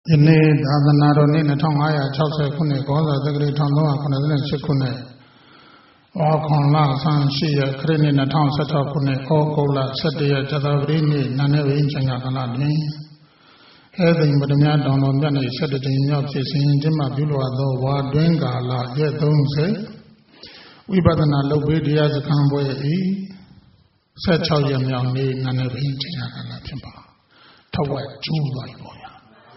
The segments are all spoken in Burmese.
ဒီနေ့သာသနာတော်နေ့2560ခုနှစ်ကောဇာတက္ကရာ1398ခုနှစ်ဩခွန်လဆန်းရှိရခရစ်နှစ်2016ခုနှစ်ဩဂုတ်လ17ရက်ဇာပတိနေ့နာနေဝိဉ္ဇာကလတွင်ဟဲ့သိမ်ပထမတောင်တော်မြတ်နေ့17ကြိမ်မြောက်ဖြစ်စဉ်ကျင်းပပြုလုပ်သောဝါတွင်ကာလရက်30ဝိပဿနာလုပ်ပေးတရားစခန်းပွဲ၏16ရက်မြောက်နေ့နာနေဝိဉ္ဇာကလဖြစ်ပါထဝက်ကျူးသွားပြီပေါ့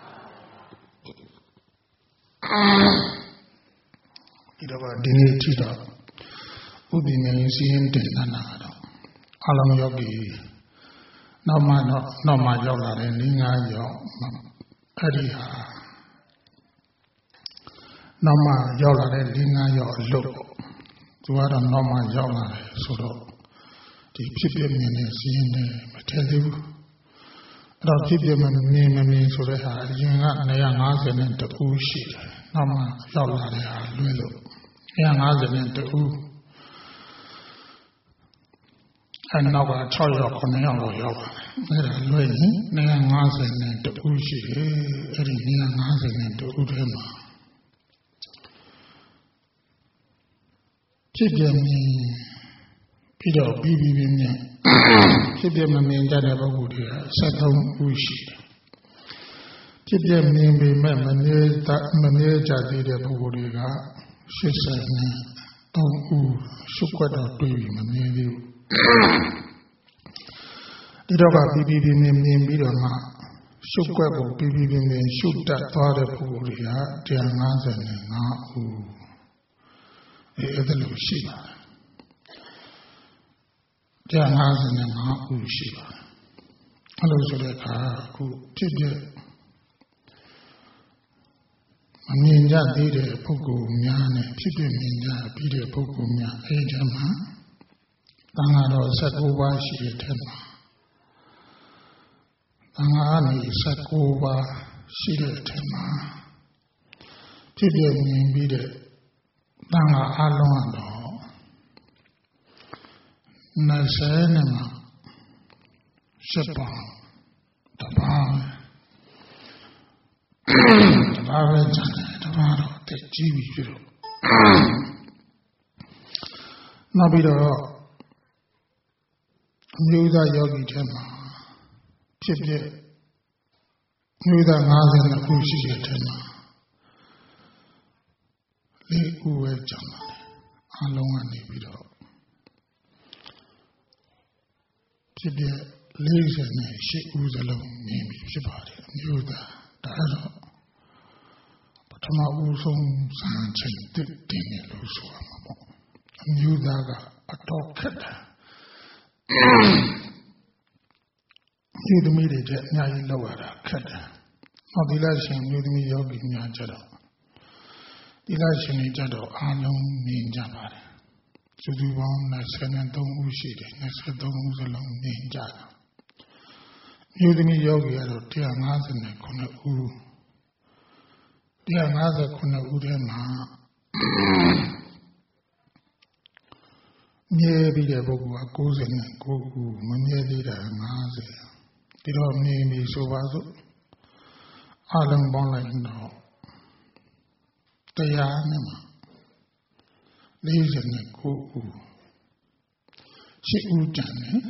ဒီတော့ဒီနေ့ထိတော့ဥပ္ပိနေစီရင်တင်နာတော့အလုံးယောဂီနောက်မှရောက်လာတဲ့၄-၅ရောက်အဲ့ဒီဟာနောက်မှရောက်လာတဲ့၄-၅ရောက်အလုပ်သူကတော့နောက်မှရောက်လာတယ်ဆိုတော့ဒီဖြစ်ပြမြင်နေစီရင်နေမထင်သေးဘူးအဲ့တော့ဖြစ်ပြမမြင်ဆိုတဲ့ဟာအရင်က250နဲ့တကူရှိတယ်နောက်မှရောက်လာတဲ့ဟာလွဲလို့250နဲ့တကူအဲ့နောက်က6ရောက်9ရောက်တော့ရောက်ပါတယ်အဲ့ဒါလွဲရင်250နဲ့တကူရှိတယ်အဲ့ဒီ250နဲ့တကူထဲမှာဖြစ်ပြမြင်ပြီးတော့ပြီးမြင်ဖြစ်ပြမမြင်ကြတဲ့ပုဂ္ဂိုလ်တွေက73ဦးရှိတယ်ဖြစ်ပြမြင်ပေမဲ့မမြဲကြသေးတဲ့ပုဂ္ဂိုလ်တွေက83ဦးရှုပ်ွက်တော့တွေ့ပြီးမမြင်သေးဘူးဒီတော့ကပြီးမြင်ပြီးတော့မှရှုပ်ွက်ကိုပြီးမြင်ရှုတတ်သွားတဲ့ပုဂ္ဂိုလ်တွေက155ဦးအဲ့ဒါလို့ရှိပါတယ်155ဦးရှိပါတယ်အဲ့လိုဆိုတဲ့အခါအခုဖြစ်ပြမမြင်ကြသေးတဲ့ပုဂ္ဂိုလ်များနဲ့ဖြစ်ပြမြင်ကြပြီးတဲ့ပုဂ္ဂိုလ်များအဲ့ဒီမှာသံဃာတော်19ပါးရှိတဲ့ထက်မှာသံဃာအနေ19ပါးရှိတဲ့ထက်မှာဖြစ်ပြမြင်ပြီးတဲ့သံဃာအလုံးတော့20နဲ့မှာ7ပါးတပါးပဲကျန်တယ်တပါးတော့တက်ကြီးပြီဖြစ်တော့နောက်ပြီးတော့အမျိုးသားယောဂီထဲမှာဖြစ်ဖြစ်အမျိုးသား50ခုရှိတဲ့ထဲမှာ4ခုပဲကျန်ပါတယ်အလုံးကနေပြီးတော့ဖြစ်ဖြစ်48ဦးစလုံးမြင်ပြီးဖြစ်ပါတယ်အမျိုးသားဒါတော့ပထမဦးဆုံးစံချိန်တင်တယ်လို့ဆိုရမှာပေါ့အမျိုးသားကအတော်ခက်တယ်ဒီသမီးတွေတဲ့အများကြီးလောက်ရတာခက်တယ်။နောက်ဒီလရှင်မျိုးသမီးယောဂီများကြတော့ဒီလရှင်တွေကြတော့အားလုံးမြင်ကြပါတယ်။စုစုပေါင်း23ဦးရှိတယ်23ဦးစလုံးမြင်ကြတာ။မျိုးသမီးယောဂီကတော့159ဦး159ဦးထဲမှာမြဲပြီးတဲ့ပုဂ္ဂိုလ်က99ဦးမမြဲသေးတာ50ဒီတော့မြင်ပြီဆိုပါစို့အလုံးပေါင်းလိုက်တော့တရားနဲ့မှာ49ဦး8ဦးကျန်တယ်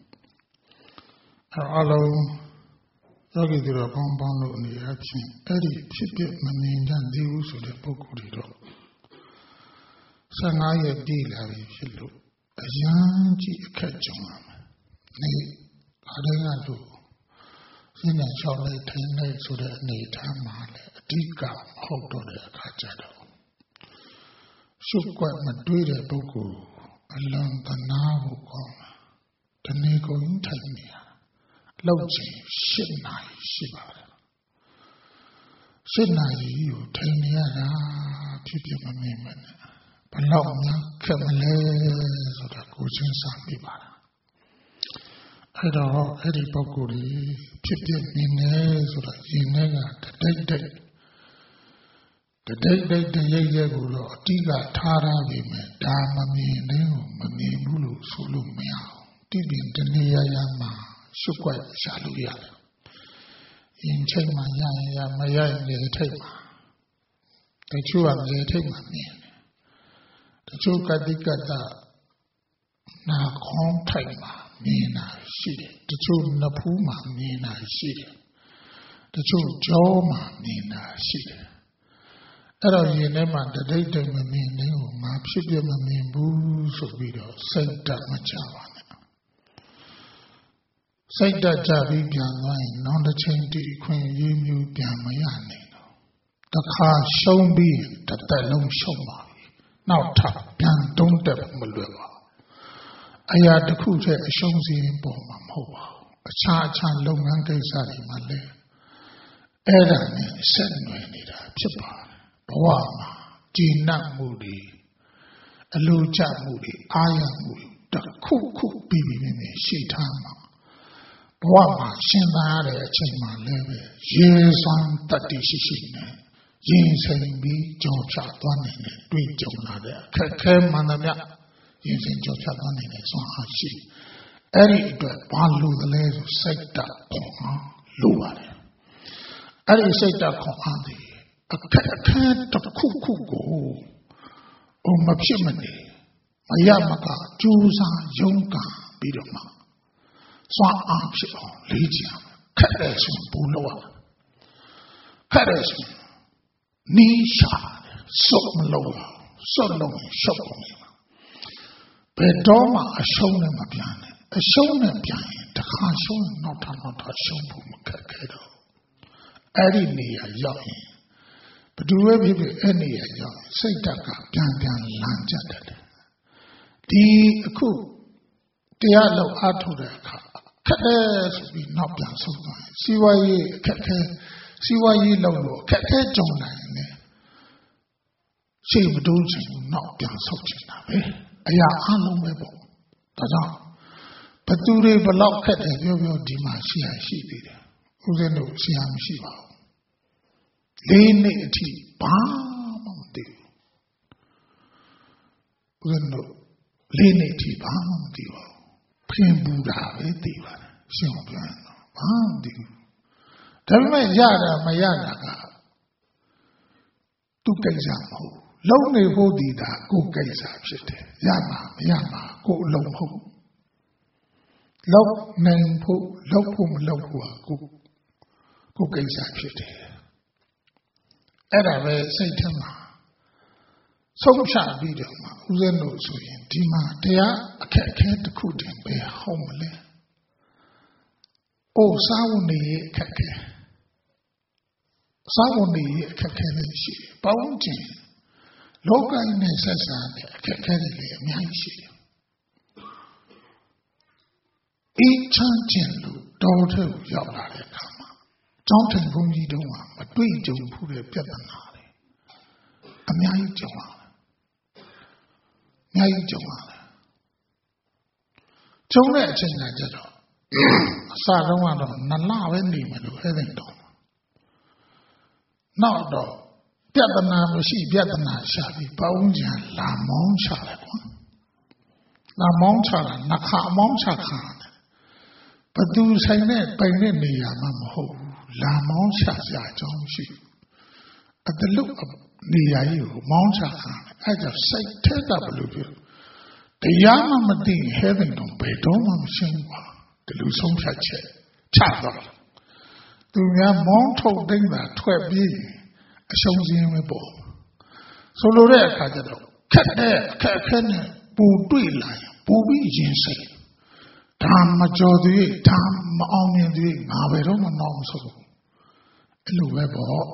အလုံးယောဂီတို့ပေါင်းလို့အနေအချင်းအဲ့ဒီဖြစ်ဖြစ်မမြင်ကြသေးဘူးဆိုတဲ့ပုဂ္ဂိုလ်တွေတော့15ရက်တည်လာပြီဖြစ်လို့အရန်ကြီးအခက်ကြုံရမယ်။နေအားလုံးကလို့စိတ်နဲ့လျှောက်လိုက်ထိုင်လိုက်ဆိုတဲ့အနေထားမှာလည်းအဓိကမဟုတ်တော့တဲ့အခါကျတော့ရှုပ်ွက်မတွေးတဲ့ပုဂ္ဂိုလ်အလုံးသနာဖို့ကောင်းတယ်။ဒီနေ့ကိုထိုင်နေရလောက်ချင်7နာရီရှိပါတယ်။7နာရီကိုထိုင်နေရတာဖြစ်ဖြစ်မမြင်မနဲ့ဘလောက်များခက်မလဲဆိုတာကိုစဉ်းစားမိပါလားအဲ့တော့အဲ့ဒီပုဂ္ဂိုလ်ကြီးဖြစ်မြင်နေဆိုတာရင်ထဲကတတိတ်ရဲကိုတော့အတိကထားရပြီမယ်ဒါမမြင်သေးဘူးမမြင်ဘူးလို့ဆိုလို့မရဘူးတိပင်တနေရာမှာရှုပ်ွက်ရှာလို့ရတယ်ရင်ချိန်မှရရင်ရမရရင်လေထိတ်မှာတချို့ကလေထိတ်မှာမြင်တချို့ကတိကတနာခေါင်းထိုက်မှာမြင်တာရှိတယ်တချို့နဖူးမှာမြင်တာရှိတယ်တချို့ကြောမှာမြင်တာရှိတယ်အဲ့တော့ရင်ထဲမှာတဒိတ်တိတ်မမြင်နေဘူးငါဖြစ်ပြမမြင်ဘူးဆိုပြီးတော့စိတ်ဓာတ်မချပါနဲ့စိတ်ဓာတ်ကြပြီးပြန်သွားရင်နောက်တစ်ချိန်တည်းခွင့်ရေးမျိုးပြန်မရနိုင်တော့တခါရှုံးပြီးတစ်သက်လုံးရှုံးပါပြီနောက်ထပ်ပြန်တုံးတက်မလွယ်ပါဘူးအရာတစ်ခုတည်းအရှုံးစီရင်ပေါ်မှာမဟုတ်ပါဘူးအခြားလုပ်ငန်းကိစ္စတွေမှာလည်းအဲ့ဒါနဲ့ဆက်နွယ်နေတာဖြစ်ပါတယ်ဘဝမှာကျဉ်းနှံ့မှုတွေအလိုကျမှုတွေအာရမှုတွေတစ်ခုခုပြီးပြီးနဲ့ရှိထားမှာဘဝမှာရှင်းသားရတဲ့အချိန်မှာလည်းပဲရေစွမ်းတတ္တိရှိနေရင်ဆိုင်ပြီးကြော်ဖြတ်သွားနိုင်တဲ့တွေ့ကြုံလာတဲ့အခက်ခဲမှန်သမျှရင်ဆိုင်ကြော်ဖြတ်သွားနိုင်တဲ့စွမ်းအားရှိအဲ့ဒီအတွက်ဘာလို့လဲဆိုစိတ်ဓာတ်ခွန်အားလိုပါတယ်အဲ့ဒီစိတ်ဓာတ်ခွန်အားဒီအခက်ခဲတစ်ခုခုကိုမဖြစ်မနေမရမကကြိုးစားရုန်းကန်ပြီးတော့မှစွမ်းအားဖြစ်အောင်လေ့ကျင့်ခက်တဲ့ဆိုပူလို့ခက်တဲ့ဆိုနီးရှာစုပ်မလို့စုပ်လို့ရှုပ်ကုန်တယ်ဘယ်တော့မှအရှုံးနဲ့မပြန်နဲ့အရှုံးနဲ့ပြန်ရင်တစ်ခါရှုံးရင်နောက်ထပ်ရှုံးဖို့မခက်ခဲတော့အဲ့ဒီနေရာရောက်ရင်ဘယ်သူပဲဖြစ်ဖြစ်အဲ့နေရာရောက်စိတ်ဓာတ်ကပြန်လမ်းကျတယ်ဒီအခုတရားလောက်အားထုတ်တဲ့အခါခက်ခဲဆိုပြီးနောက်ပြန်ဆုတ်သွားတယ်စီဝါရေးအခက်ခဲစီဝါရေးလောက်လို့အခက်ခဲကြုံနိုင်တယ်ရှေ့မတိုးချင်နောက်ပြန်ဆုတ်ချင်တာပဲအရာအလုံးပဲပေါ့ဒါကြောင့်ဘသူတွေဘလောက်ခက်တယ်ပြောဒီမှာရှိသေးတယ်ဦးဇင်းတို့ဆရာမရှိပါဘူး၄နှစ်အထိဘာမှမသိဘူးဦးဇင်းတို့၄နှစ်အထိဘာမှမသိပါဘူးဖင်ပူတာပဲသိပါတယ်ရှင်းအောင်ပြောရင်တော့ဘာမှမသိဘူးဒါပေမဲ့ရတာမရတာကသူ့ကိစ္စမဟုတ်လုံးနေဖို့ဒီတာကိုယ်ကိစ္စဖြစ်တယ်ရမှာမရမှာကိုယ်အလုံးမဟုတ်လုံးနိုင်ဖို့လုံးဖို့မလုံးဖို့ကိုယ်ကိစ္စဖြစ်တယ်အဲ့ဒါပဲစိတ်ထဲမှာဆုံးဖြတ်ပြီးတော့မှဦးဇင်းတို့ဆိုရင်ဒီမှာတရားအခက်အခဲတစ်ခုတည်းပဲဟုတ်မလဲအိုးစားဝင်နေအခက်အခဲစားဝင်နေအခက်အခဲလည်းရှိတယ်ပေါင်းကြည့်လောကကြီးနဲ့ဆက်ဆံတဲ့အခက်အခဲတွေလည်းအများကြီးရှိတယ်အေးချမ်းခြင်းလို့တော်ထက်ရောက်လာတဲ့အခါမှာကျောင်းထိုင်ဘုန်းကြီးတို့ကမတွေ့ကြုံဘူးတဲ့ပြဿနာတွေအများကြီးကြုံရတယ်အများကြီးကြုံရတယ်ကြုံတဲ့အချိန်ကကြတော့အစတုန်းကတော့2လပဲနေမယ်လို့ဟဲ့တယ်တော့နောက်တော့ပြဿနာမရှိပြဿနာရှာပြီးပေါင်းကြံလာမောင်းချတယ်ကွာလာမောင်းချတာနှခါမောင်းချခါတယ်ဘသူဆိုင်နဲ့ပိုင်တဲ့နေရာမှမဟုတ်ဘူးလာမောင်းချစရာအကြောင်းမရှိဘူးအတလုနေရာကြီးကိုမောင်းချခါတယ်အဲ့ဒါစိတ်ထက်ကဘယ်လိုဖြစ်တရားမှမသိဟဲ့တယ်တော့ဘယ်တော့မှမရှင်းဘူးကွာဒီလိုဆုံးဖြတ်ချက်ချသွားတယ်သူများမောင်းထုတ်သိမ့်တာထွက်ပြေးအရှုံးစင်းပဲပေါ့ဆိုလိုတဲ့အခါကျတော့ခက်တဲ့အခက်အခဲနဲ့ပူတွေ့လာရင်ပူပြီးရင်စိတ်ဒါမကြော်သေးဒါမအောင်မြင်သေးငါဘယ်တော့မှနောက်မဆုတ်ဘူးအဲ့လိုပဲပေါ့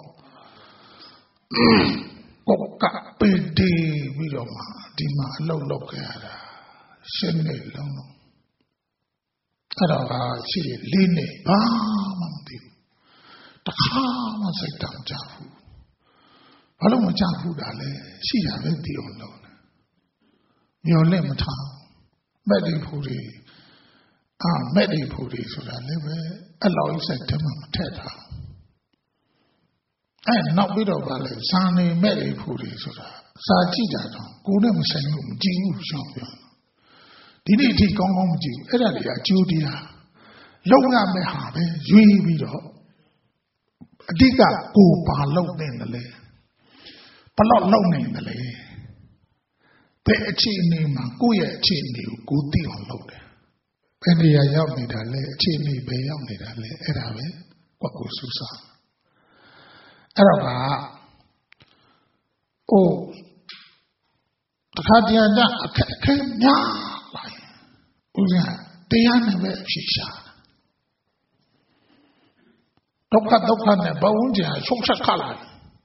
ကိုကပေတီပြီးတော့မှဒီမှာအလုပ်လုပ်ခဲ့ရတာရှင်းနေလုံးလုံးအဲ့တော့ရှိ4နှစ်ဘာမှမသိဘူးတခါမှစိတ်တောင်ကြဘူးဘာလို့မကြဘူးတာလဲရှိတာပဲသိအောင်လုပ်တယ်မျောလက်မထားမဲ့ဒီဖူတွေမဲ့ဒီဖူတွေဆိုတာလည်းပဲအဲ့လောက်စိတ်ထဲမှာမထက်တာအဲ့နောက်ပြီးတော့ဗာလဲဇာနေမဲ့ဒီဖူတွေဆိုတာစာကြည့်ကြတော့ကိုယ်နဲ့မဆိုင်လို့မကြည့်ဘူးရှောင်းပြောဒီနေ့အထိကောင်းကောင်းမကြည့်ဘူးအဲ့ဒါတွေကအကျိုးတရားလုံရမယ့်ဟာပဲရွေးပြီးတော့အဓိကကိုပါလောက်နေတယ်လေဘလောက်လောက်နေတယ်လေဘယ်အခြေအနေမှာကိုယ့်ရဲ့အခြေအနေကိုသိအောင်လုပ်တယ်ဘယ်နေရာရောက်နေတာလဲအခြေအနေပဲရောက်နေတာလဲအဲ့ဒါပဲကိုစူးစမ်းအဲ့တော့ကတခါတည်းကအခက်ခဲများလာရင်ဦးဇင်းတရားနဲ့ပဲဖြေရှာဒုက္ခနဲ့ဘဝကျန်ဆုံးချက်ခတ်လာ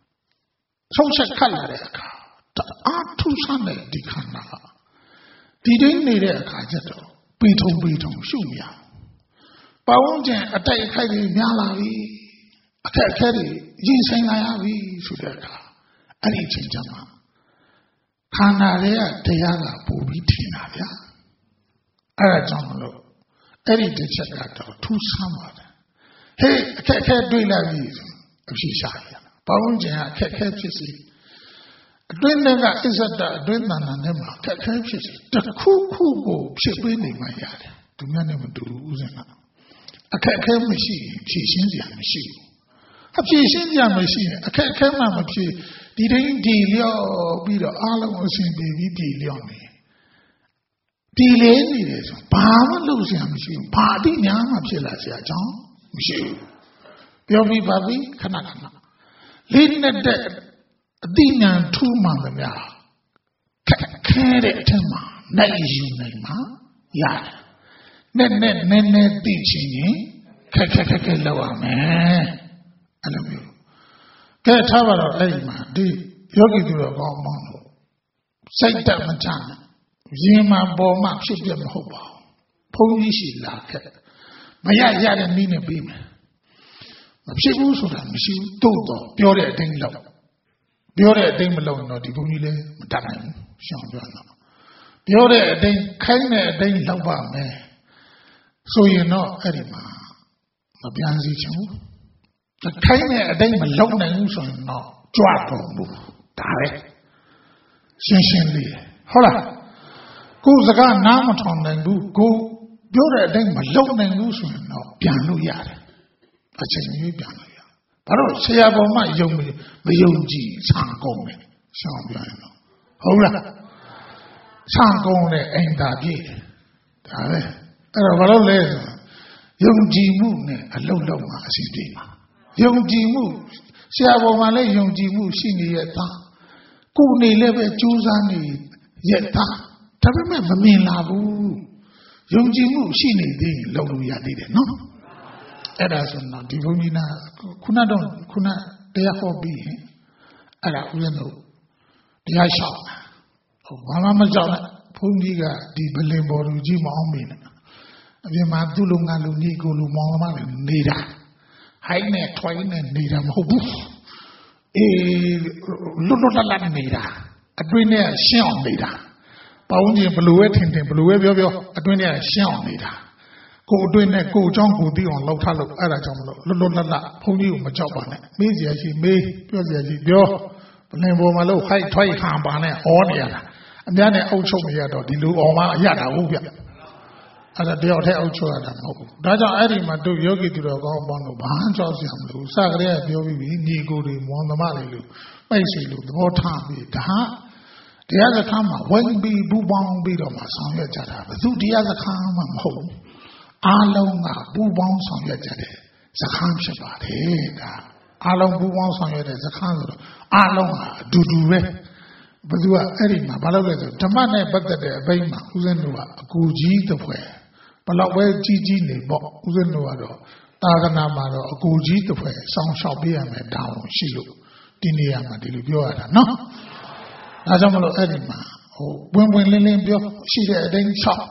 တဲ့အခါအားထူးဆန်းတဲ့ဒီခန္ဓာဒီတိုင်းနေတဲ့အခါကျတော့ပေထုံရှုမြဘဝကျန်အတိုက်အခိုက်တွေများလာပြီအခက်အခဲတွေရင်ဆိုင်လာရပြီဆိုတဲ့အခါအဲ့ဒီအချိန်ကျမှခန္ဓာရဲ့တရားကပူပြီးထင်တာဗျာအဲ့ဒါကြောင့်မလို့အဲ့ဒီတစ်ချက်ကတော့ထူးဆန်းပါတယ်ဟေးအခက်အခဲတွေ့လာပြီအဖြစ်ရှာရဘောင်းကျင်အခက်အခဲဖြစ်စီအတွင်းထဲကအစ္ဆဒအတွင်းတဏ္ဍာနဲ့မှာအခက်အခဲဖြစ်စီတခုခုကိုဖြစ်ပေးနေမှရတယ်သူများနဲ့မတူဘူးဦးဇင်းကအခက်အခဲမရှိရင်ဖြည့်ရှင်းစရာမရှိဘူးအဖြည့်ရှင်းစရာမရှိရင်အခက်အခဲမှမဖြစ်ဒီတိုင်းဒီလျော့ပြီးတော့အားလုံးအစဉ်ပြေပြီးဒီလျော့နေဒီလေးနေတယ်ဆိုဘာမှလုပ်စရာမရှိဘူးဘာတိညာမှဖြစ်လာစရာအကြောင်းမရှိဘူးပြောပြီးပါပြီခဏလေးနဲ့တဲ့အတိညာထူးမှန်သမျှခဲတဲ့အထက်မှာနိုင်ယူနိုင်မှာရတယ်နည်းသိချင်ရင်ခက်လောက်ရမယ်အဲ့လိုမျိုးကဲထားပါတော့အဲ့ဒီမှာဒီယောဂီသူတော်ကောင်းမောင်းလို့စိတ်တက်မချနဲ့ရင်မှာပေါ်မှဖြစ်ပြမဟုတ်ပါဘူးဘုန်းကြီးရှိလာခဲ့မရတဲ့နည်းနဲ့ပြီးမယ်မဖြစ်ဘူးဆိုတာမရှိဘူးတို့တော့ပြောတဲ့အတိုင်းလောက်ပြောတဲ့အတိုင်းမလုပ်ရင်တော့ဒီဘုန်းကြီးလည်းမတတ်နိုင်ဘူးရှောင်ပြောတော့ပြောတဲ့အတိုင်းခိုင်းတဲ့အတိုင်းလောက်ပါမယ်ဆိုရင်တော့အဲ့ဒီမှာမပြန်စီချင်ဘူးခိုင်းတဲ့အတိုင်းမလုပ်နိုင်ဘူးဆိုရင်တော့ကြွတော့ဘူးဒါပဲရှင်းလေးဟုတ်လားကိုယ်စကားနားမထောင်နိုင်ဘူးကိုပြောတဲ့အတိုင်းမလုပ်နိုင်ဘူးဆိုရင်တော့ပြန်လို့ရတယ်အချိန်ကြီးပြန်လို့ရတယ်ဘာလို့ဆရာပေါ်မှာမယုံကြည်ဆံကုန်တယ်ရှောင်းပြောရင်တော့ဟုတ်လားဆံကုန်တဲ့အိမ်သာပြည့်ဒါပဲအဲ့တော့ဘာလို့လဲဆိုယုံကြည်မှုနဲ့အလုံးလုံးမှာအစီပြေးမှာယုံကြည်မှုဆရာပေါ်မှာလည်းယုံကြည်မှုရှိနေရဲ့သားကိုယ်နေလည်းပဲကြိုးစားနေရဲ့သားဒါပေမဲ့မမြင်လာဘူးယုံကြည်မှုရှိနေသေးရင်လုံလို့ရသေးတယ်နော်အဲ့ဒါဆိုတော့ဒီဘုန်းကြီးနာခုနတရားဟောပြီးရင်အဲ့ဒါဦးဇင်းတို့တရားလျှောက်ဘာမှမကြောက်နဲ့ဘုန်းကြီးကဒီဗလင်ပေါ်လူကြီးမအောင်မင်းနဲ့အပြင်မှာသူ့လူငါလူညီကိုလူမောင်မလည်းနေတာဟိုင်းနဲ့ထွိုင်းနဲ့နေတာမဟုတ်ဘူးအေးလွတ်လပ်နေတာအတွင်းနဲ့ရှင်းအောင်နေတာပေါင်းခြင်းဘလို့ပဲထင်ဘလို့ပဲပြောအတွင်းနဲ့ရှင်းအောင်နေတာကိုအတွင်းနဲ့ကိုအကြောင်းကိုသိအောင်လောက်ထားလို့အဲ့ဒါကြောင့်မလို့လွတ်လပ်ဘုန်းကြီးကိုမကြောက်ပါနဲ့မေးစရာရှိမေးပြောစရာရှိပြောဗလင်ပေါ်မှာလို့ဟိုက်ထွိုင်းဟန်ပါနဲ့ဟောနေရတာအများနဲ့အုပ်ချုပ်နေရတော့ဒီလိုအောင်မရတာဟုတ်ဗျအဲ့ဒါတယောက်တည်းအုပ်ချုပ်ရတာမဟုတ်ဘူးဒါကြောင့်အဲ့ဒီမှာတို့ယောဂီသူတော်ကောင်းပေါင်းလို့ဘာမှကြောက်စရာမလိုဘူးစကလေးကပြောပြီးပြီညီကိုတွေမောင်သမားတွေလို့ပိတ်စီလို့သဘောထားပြီးဒါတရားစခန်းမှာဝင်ပြီးဘူးပေါင်းပြီးတော့မှဆောင်ရွက်ကြတာဘယ်သူတရားစခန်းမှမဟုတ်ဘူးအားလုံးကဘူးပေါင်းဆောင်ရွက်ကြတယ်စခန်းဖြစ်ပါတယ်ဒါအားလုံးဘူးပေါင်းဆောင်ရွက်တဲ့စခန်းဆိုတော့အားလုံးကအတူတူပဲဘယ်သူကအဲ့ဒီမှာဘာလို့လဲဆိုဓမ္မနဲ့ပတ်သက်တဲ့အပိုင်းမှာဦးဇင်းတို့ကအကူကြီးတစ်ဖွဲ့ဘလောက်ပဲကြီးနေပေါ့ဦးဇင်းတို့ကတော့သာသနာမှာတော့အကူကြီးတစ်ဖွဲ့စောင့်ရှောက်ပေးရမယ်တောင်းရှိလို့ဒီနေရာမှာဒီလိုပြောရတာနော်ဒါကြောင့်မလို့အဲ့ဒီမှာဝင်လင်းပြောရှိတဲ့အတိုင်းလျှောက်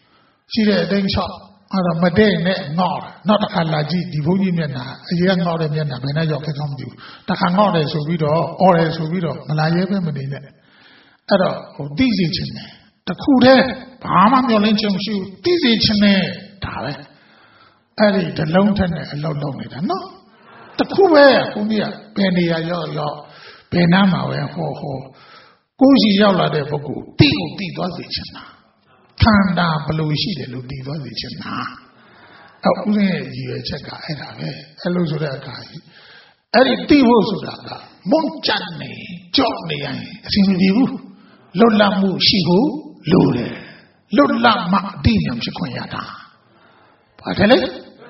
အဲ့တော့မတည့်နဲ့ငေါ့နောက်တစ်ခါလာကြည့်ဒီဘုန်းကြီးမျက်နှာအရင်ငေါ့တဲ့မျက်နှာဘယ်နဲ့ရောက်ခဲ့ကောင်းမသိဘူးတစ်ခါငေါ့တယ်ဆိုပြီးတော့အော်တယ်ဆိုပြီးတော့မလာရဲပဲမနေနဲ့အဲ့တော့သိစေချင်တယ်တခုတည်းဘာမှမျောလင်းချင်မရှိဘူးသိစေချင်တယ်ဒါပဲအဲ့ဒီတလုံးထက်နဲ့အလောက်လောက်နေတာနော်တခုပဲဘုန်းကြီးကဘယ်နေရာရောက်ဘယ်နားမှာပဲဟောကိုရှိရောက်လာတဲ့ပုဂ္ဂိုလ်သိသွားစေချင်တာခန္ဓာဘယ်လိုရှိတယ်လို့သိသွားစေချင်တာအဲ့ဦးဇင်းရဲ့ရည်ရွယ်ချက်ကအဲ့ဒါပဲအဲ့လိုဆိုတဲ့အခါကြီးအဲ့ဒီသိဖို့ဆိုတာကမုန်းကြနေကြော့နေရင်အဆင်မပြေဘူးလွတ်လပ်မှုရှိဖို့လိုတယ်လွတ်လပ်မှအတိအကျဖြစ်ခွင့်ရတာပါတယ်လေ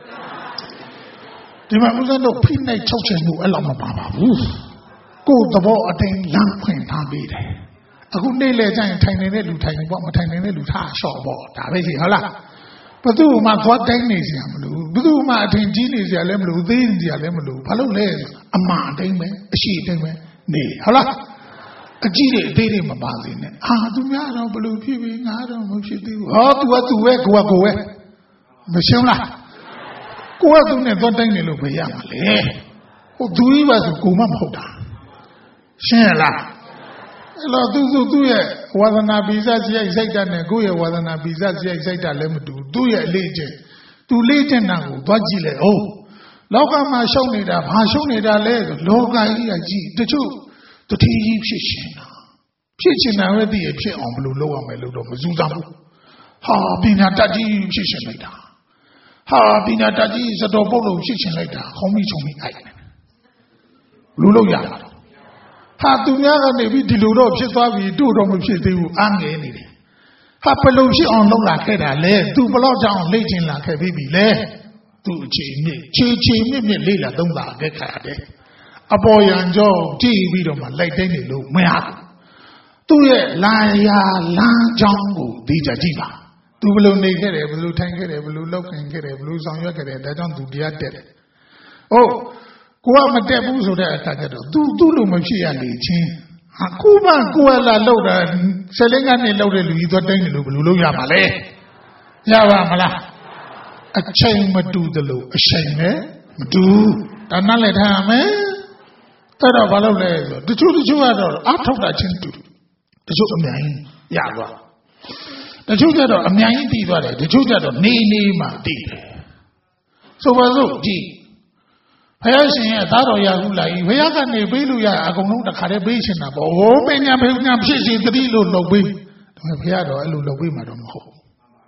ဒီမှာဦးဇင်းတို့ဖိနှိပ်ချုပ်ချယ်မှုအဲ့လောက်မပါပါဘူးကိုယ်သဘောအတိုင်းလမ်းဖွင့်ထားပေးတယ်အခုနေ့လေကျရင်ထိုင်နေတဲ့လူထိုင်နေပေါ့မထိုင်နေတဲ့လူထားလျှော့ပေါ့ဒါပဲရှိဟုတ်လားဘယ်သူမှသွားတိုင်းနေစရာမလိုဘယ်သူမှအထင်ကြီးနေစရာလည်းမလိုသေးစရာလည်းမလိုဘာလို့လဲအမှန်အတိုင်းပဲအရှိအတိုင်းပဲနေဟုတ်လားအကြည့်တွေအသေးတွေမပါစေနဲ့သူများတော့ဘလို့ဖြစ်ပြီးငါတော့မဖြစ်သေးဘူးဟော तू က तू ပဲကိုကကိုပဲမရှင်းလားကိုကသူနဲ့သွားတိုင်းနေလို့ဘယ်ရမှာလဲဟိုသူကြီးပါဆိုကိုမှမဟုတ်တာရှင်းရလားအဲ့တော့သူ့ရဲ့ဝါသနာပိစစရိုက်စိုက်တာနဲ့ကိုယ့်ရဲ့ဝါသနာပိစစရိုက်စိုက်တာလည်းမတူသူ့ရဲ့အလေးကျင့်သူလေးကျင့်တာကိုသွားကြည့်လိုက်ဟုတ်လောကမှာရှုံနေတာဘာရှုံနေတာလဲဆိုလောကကြီးကကြည့်တချို့တတိကြီးဖြစ်ရှင်တာဖြစ်ရှင်တာပဲတည်းဖြစ်အောင်ဘယ်လိုလုပ်ရမလဲလို့တော့မစူးစမ်းဘူးဟာပညာတတ်ကြီးဖြစ်ရှင်လိုက်တာဟာပညာတတ်ကြီးစတော်ပုတ်လို့ဖြစ်ရှင်လိုက်တာခေါင်းမိချုံမိအိုက်လူလို့ရတာဟာသူများကနေပြီးဒီလိုတော့ဖြစ်သွားပြီတို့တော့မဖြစ်သေးဘူးအားငယ်နေတယ်ဟာဘယ်လိုဖြစ်အောင်လုပ်လာခဲ့တာလဲသူဘလောက်ကြောင့်လေ့ကျင့်လာခဲ့ပြီလဲသူအခြေမြင့်ခြေမြင့်လေ့လာသုံးတာခဲ့ခါတယ်အပေါ်ရန်ကြောကြည့်ပြီးတော့မှလိုက်တိုင်းနေလို့မရဘူးသူ့ရဲ့လာရာလမ်းကြောင်းကိုသိကြကြည့်ပါသူဘယ်လိုနေခဲ့တယ်ဘယ်လိုထိုင်ခဲ့တယ်ဘယ်လိုလုပ်ခင်ခဲ့တယ်ဘယ်လိုဆောင်ရွက်ခဲ့တယ်ဒါကြောင့်သူတရားတက်တယ်ဟုတ်ကိုကမတက်ဘူးဆိုတဲ့အခါကျတော့သူ့လိုမဖြစ်ရလေချင်းအခုမှကိုယ်လာလောက်တာဆက်လင်းကနေလောက်တဲ့လူကြီးသွားတိုင်းနေလို့ဘယ်လိုလုပ်ရမှာလဲရပါမလားအချိန်မတူသလိုအချိန်နဲ့မတူဒါနဲ့လည်းထားရမယ်အဲ့တော့ဘာလုပ်လဲဆိုတချို့ကတော့အားထုတ်တာချင်းတူတချို့အများကြီးရသွားတချို့ကျတော့အများကြီးတည်သွားတယ်တချို့ကျတော့နေမှတည်တယ်ဆိုပါစို့ကြည့်ဘုရားရှင်ရဲ့သားတော်ရာဟုလာကြီးဘုရားကနေပေးလို့ရအကုန်လုံးတစ်ခါတည်းပေးရှင်တာပေါ့ဟိုပညာဖြစ်စီတတိလို့လုပ်ပေးဒါပေမဲ့ဘုရားတော်အဲ့လိုလုပ်ပေးမှာတော့မဟုတ်ဘူး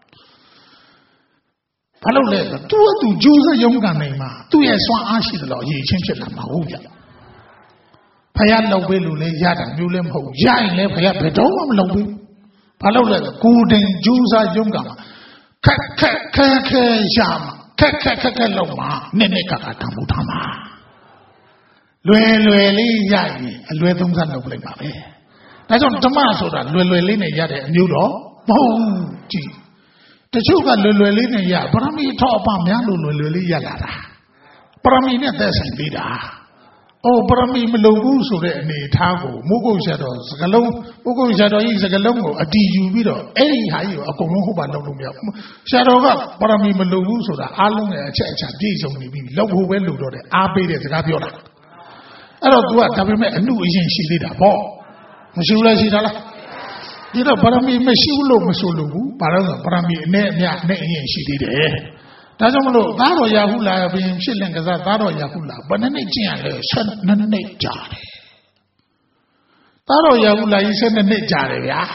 ဘာလို့လဲဆိုတော့သူကြိုးစားရုန်းကန်နေမှာသူ့ရဲ့စွမ်းအားရှိတယ်လို့အရေးချင်းဖြစ်လာမှာဟုတ်ကြဘုရားလုပ်ပေးလို့လည်းရတာမျိုးလည်းမဟုတ်ရရင်လည်းဘုရားဘယ်တော့မှမလုပ်ပေးဘာလို့လဲဆိုကိုယ်တင်ကြိုးစားရုန်းကန်မှာခက်ရမှာခက်လောက်မှာနဲ့ကတံမှုထားမှာလွယ်လေးရရင်အလွယ်သုံးစားလုပ်လိုက်ပါပဲဒါကြောင့်ဓမ္မဆိုတာလွယ်လေးနဲ့ရတဲ့အမျိုးတော့မဟုတ်ကြည့်တချို့ကလွယ်လေးနဲ့ရပရမီထောက်အပများလို့လွယ်လေးရလာတာပရမီနဲ့သက်ဆိုင်ပြီးတာပရမီမလုံဘူးဆိုတဲ့အနေထားကိုမိုးကုတ်ဆရာတော်စကလုံးမိုးကုတ်ဆရာတော်ကြီးစကလုံးကိုအတီးယူပြီးတော့အဲ့ဒီဟာကြီးကိုအကုန်လုံးဟုတ်ပါလုပ်လို့မရဘူးဆရာတော်ကပရမီမလုံဘူးဆိုတာအားလုံးရဲ့အချက်အချာပြည့်စုံနေပြီလောက်ဖို့ပဲလုပ်တော့တယ်အားပေးတဲ့စကားပြောတာအဲ့တော့ तू ကဒါပေမဲ့အမှုအရင်ရှိသေးတာပေါ့မရှိဘူးလားရှိတာလားဒီတော့ပရမီမရှိဘူးလို့မဆိုလို့ဘူးဘာလို့လဲပရမီအနဲ့အမြနဲ့အရင်ရှိသေးတယ်ဒါကြောင့်မလို့သားတော်ရာဟုလာပြင်ဖြစ်လင်ကစားသားတော်ရာဟုလာဘယ်နှစ်ကျင့်ရလဲ12နှစ်ကြာတယ်သားတော်ရာဟုလာကြီး12နှစ်ကြာတယ်ဗျာ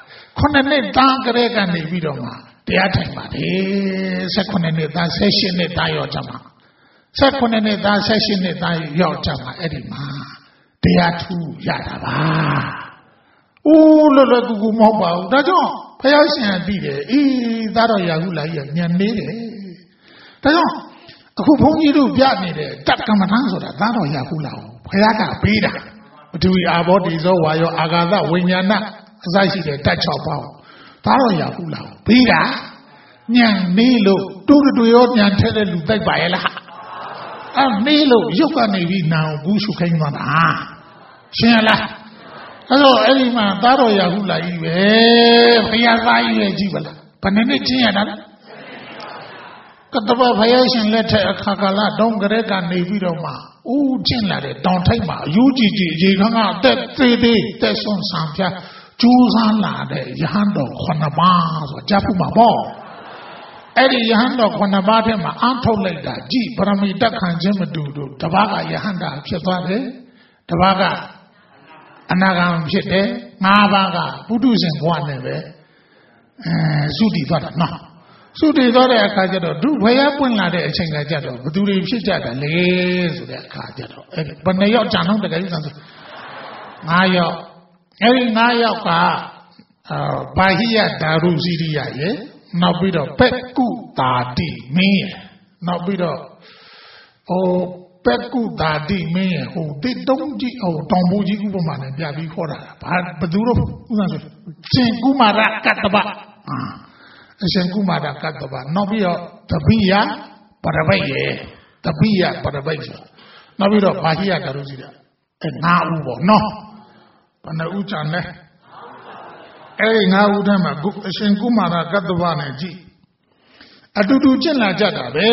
9နှစ်သားကလေးကနေပြီးတော့မှတရားထိုင်ပါတယ်18နှစ်သား18နှစ်သားရောကြမှာ18နှစ်သား18နှစ်သားရောကြမှာအဲ့ဒီမှာတရားထူရတာပါအိုးလောကူကူမဟုတ်ပါဘူးဒါကြောင့်ဘုရားရှင်ကသိတယ်အေးသားတော်ရာဟုလာကြီးကညံနေတယ်ဒါကြောင့်အခုဘုန်းကြီးတို့ပြနေတဲ့တတ်ကမ္မထမ်းဆိုတာသားတော်ရာဟုလာကိုဘုရားကပေးတာပထဝီအာဘောတိဇောဝါယောအာဂါသဝိညာဏအစရှိတဲ့တတ်6ပါးသားတော်ရာဟုလာကိုပေးတာညံနေလို့တူတူရောညံထဲတဲ့လူတိုက်ပါရဲ့လားအဲ့နေလို့ရုပ်ကနေပြီးနာကိုဘူးရှုခိုင်းသွားတာရှင်းလားအဲ့တော့အဲ့ဒီမှာသားတော်ရာဟုလာကြီးပဲဘုရားသားကြီးပဲကြည့်ပါလားဘယ်နဲ့ချင်းရတာလဲကတ္တဗဘုရားရှင်လက်ထက်အခါကာလတောင်းကြတဲ့ကနေပြီးတော့မှဦးကျင့်လာတဲ့တောင်ထိပ်မှာအယူကြည်ရေခမ်းကအသက်သေးသက်ဆွမ်းဆံပြကျိုးစားလာတဲ့ယဟန်တော်9ပါးဆိုကြားဖို့မှာပေါ့အဲ့ဒီယဟန်တော်9ပါးထဲမှာအားထုတ်လိုက်တာကြည်ပရမီတက်ခံခြင်းမတူတို့တပါးကယဟန်တာဖြစ်သွားတယ်တပါးကအနာဂံဖြစ်တယ်5ပါးကပုထုဇဉ်ဘဝနဲ့ပဲသုတိသွားတာနော်စုတည်သွားတဲ့အခါကျတော့ဒုဘယပွင့်လာတဲ့အချိန်ကကြတော့ဘသူတွေဖြစ်ကြတယ်လေဆိုတဲ့အခါကျတော့အဲ့ဘယ်နှယောက်ဂျာနှုံးတကယ်ကြီးဆန်းဆို9ယောက်အဲ့ဒီ9ယောက်ကဘာဟိယဒါရုစီရိယရဲ့နောက်ပြီးတော့ပက်ကုတာတိမင်းရဲ့နောက်ပြီးတော့ပက်ကုတာတိမင်းရဲ့တိတုံးကြီးတောင်ပူကြီးဥပမာနဲ့ပြပြီးခေါ်တာဘသူတို့ဥစ္စာဆိုရှင်ကုမာရကတ္တပအရှင်ကုမာရကတ္တပနောက်ပြီးတော့တပိယပရပိတ်ရဲ့တပိယပရပိတ်ဆိုနောက်ပြီးတော့ဘာဟိယဒါရုစီရိယ9ဦးပေါ့နော်ဘယ်နှဦးကြံလဲအဲ့ဒီ9ဦးထဲမှာအရှင်ကုမာရကတ္တဗနဲ့ကြည့်အတူတူကျင့်လာကြတာပဲ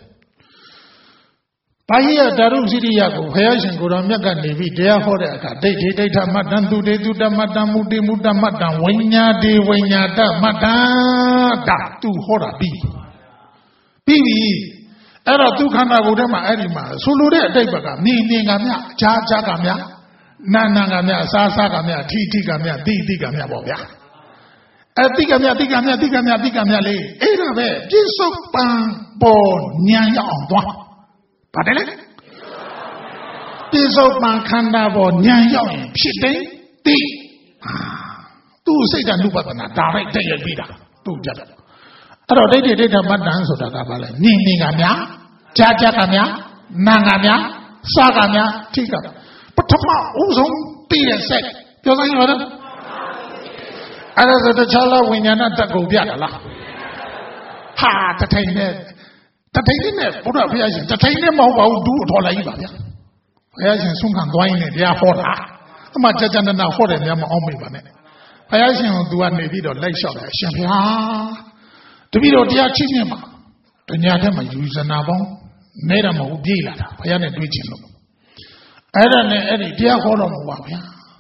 ဘာဟိယဒါရုစီရိယကိုဘုရားရှင်ကိုယ်တော်မြတ်ကနေပြီးတရားဟောတဲ့အခါဒိဋ္ဌိဒိဋ္ဌမတ္တံသူတေသူတမတ္တံမုတိမုတ္တမတ္တံဝိညာတိဝိညာတမတ္တံဒါသူဟောတာပြီးပြီအဲ့တော့သူခန္ဓာကိုယ်ထဲမှာအဲ့ဒီမှာဆိုလိုတဲ့အတိတ်ဘက်ကမြင်ကမြကြားကမြနာကမြစားကမြထိကမြတိကမြပေါ့ဗျာအဲ့တိကမြလေးအဲ့ဒါပဲပြစ္ဆုတ်ပံပေါ်ဉာဏ်ရောက်အောင်သွားပါတယ်လေပြစ္ဆုတ်ပံခန္ဓာပေါ်ဉာဏ်ရောက်ရင်ဖြစ်တယ်တိသူ့စိတ်ကနုပဒနာဒါလိုက်တည့်ရပြီးတာသူ့ကြတယ်အဲ့တော့ဒိဋ္ဌိဒိဋ္ဌမတ္တံဆိုတာကဘာလဲမြင်ကမြကြားကမြနာကမြစားကမြထိကပထမဦးဆုံးတည်တဲ့စိတ်ပြောစမ်းရတော့အဲ့ဒါဆိုတခြားလားဝိညာဏတက်ကုန်ပြတာလားဟာတထိုင်နဲ့ဘုရားဘုရားရှင်တထိုင်နဲ့မဟုတ်ပါဘူးဒူးထော်လိုက်ပါဗျာဘုရားရှင်ဆုံးခံသွားရင်လည်းတရားဟောတာအမှကြကြနနာဟောတယ်များမအောင်မေ့ပါနဲ့ဘုရားရှင်ကသူကနေပြီးတော့လိုက်လျှောက်တယ်အရှင်ဘုရားတပည့်တော်တရားချိမြင့်ပါတညာထဲမှာယူဇနာပေါင်းနဲတာမဟုတ်ပြေးလာတာဘုရားနဲ့တွေ့ချင်လို့အဲ့ဒါနဲ့အဲ့ဒီတရားဟောတော်မူပါဗျာ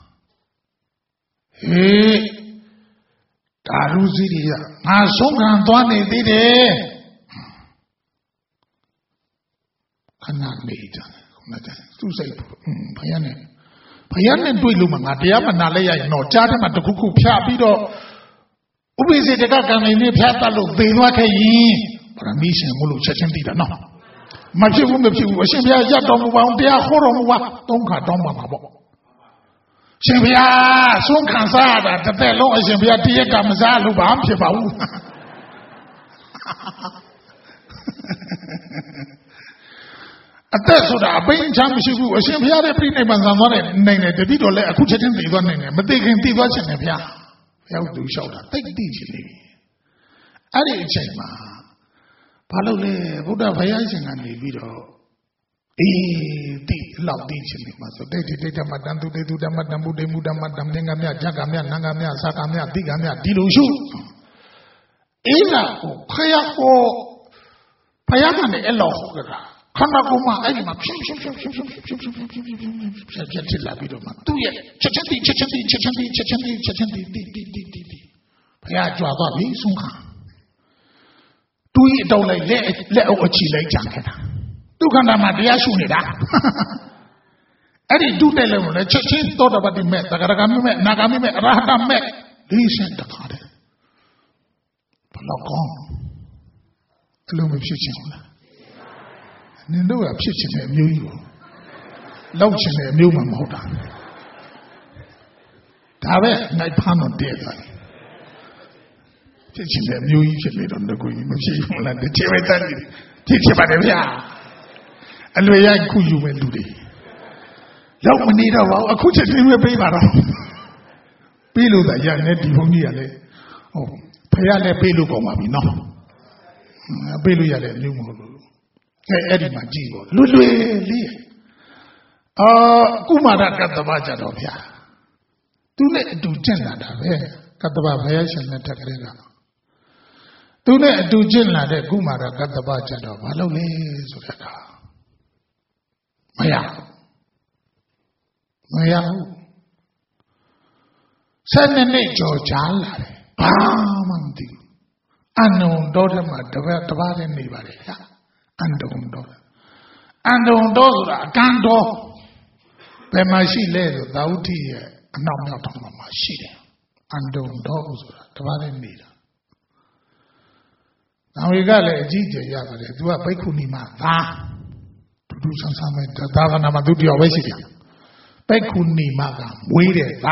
ဟေးဒါရုစီရိယငါဆုံးခံသွားနေသေးတယ်ခဏနေကြခုနကသူ့စိတ်ဘုရားနဲ့တွေ့လို့မှငါတရားမနာလဲရရင်တော့ကြားထဲမှာတခုခုဖြာပြီးတော့ဥပိ္ပစေတကကံနေနဲ့ဖြာတတ်လို့သေသွားခဲ့ရင်ပရမီရှင်မို့လို့ချက်ချင်းသိတာနော်မဖြစ်ဘူးအရှင်ဘုရားရတော်မူပါအောင်တရားဟောတော်မူပါသုံးခါတောင်းပါမှာပေါ့ရှင်ဘုရားဆုံးခံစားရတာတစ်သက်လုံးအရှင်ဘုရားတရက်ကမစားလို့ဘာမှဖြစ်ပါဘူးအသက်ဆိုတာအပိန်းချမ်းမရှိဘူးအရှင်ဘုရားရဲ့ပြိဋိဘံဆံသွားတဲ့နိုင်တယ်တတိတော်လည်းအခုချက်ချင်းသိသွားနိုင်တယ်မသိခင်သိသွားချင်တယ်ဘုရားဘုရားသူလျှောက်တာတိတ်တိချင်နေပြီအဲ့ဒီအချိန်မှာဘာလို့လဲဘုရားဘုရားရှင်ကနေပြီးတော့တိလောက်တိချင်နေမှာဆိုဒိဋ္ဌိဒိဋ္ဌမတ္တံသူတေသူဓမ္မတံမုတေမုဓမ္မတံသင်္ကမြဇက်ကမြနံကမြသာကမြတိကမြဒီလိုရှုလာကိုဖယားကနေအဲ့လောက်ဟောကြတာခန္ဓာကိုယ်မှာအဲ့ဒီမှာဖြစ်လာပြီးတော့မှသူ့ရဲ့ချက်ချင်းတီဘုရားကြွားသွားပြီဆုံးခါသူ့ရဲ့တောင်းလိုက်လက်အုပ်အချီလိုက်ကြံခဲ့တာဒုက္ခနာမှာတရားရှုနေတာအဲ့ဒီဒုတဲ့လည်းလည်းချက်ချင်းသောတပတိမဲ့တဂရဂမိမဲ့နာဂမိမဲ့အရဟတမဲ့လေးစင်တခါတယ်ဘလောက်ကောင်းအလုံးမဖြစ်ချင်ဘူးလားနင်တို့ကဖြစ်ချင်တဲ့အမျိုးကြီးကိုလောက်ချင်တဲ့အမျိုးမှမဟုတ်တာဒါပဲနိုင်ဖမ်းတော့တည့်သွားတယ်ဖြစ်ချင်တဲ့အမျိုးကြီးဖြစ်နေတော့ငါကိုကြီးမဖြစ်ဘူးလားတစ်ချိန်ပဲတန်းနေဖြစ်ပါတယ်ဗျာအလွယ်ရခုယူမဲ့လူတွေလောက်မနေတော့ပါဘူးအခုချက်ချင်းပဲပေးပါတော့ပေးလို့သာရနေဒီဘုန်းကြီးကလည်းဖယားလည်းပေးလို့ကောင်းပါပြီနော်ပေးလို့ရတဲ့အမျိုးမဟုတ်လို့အဲ့ဒီမှာကြည့်ပေါ့လွယ်လေးကုမာရကတ္တဗကြတော့ဗျာသူနဲ့အတူကျင့်လာတာပဲကတ္တဗဘုရားရှင်နဲ့တက်ကလေးကသူနဲ့အတူကျင့်လာတဲ့ကုမာရကတ္တဗကြတော့ဘာလုပ်လဲဆိုတဲ့အခါမရဘူး12နှစ်ကြော်ကြားလာတယ်ဘာမှမသိဘူးအနုံတော်ထဲမှာတပါးနဲ့နေပါလေဗျာအန္တုံတော်ဆိုတာအကန့်တော်ဘယ်မှာရှိလဲဆိုသာဝတိရဲ့အနောက်မြောက်ထောင်မှာရှိတယ်အန္တုံတော်ဆိုတာတပါးနဲ့နေတာ Now we got a Gigi, do a Bekunima, do some Davana Maduti obesity. Bekunima, waited,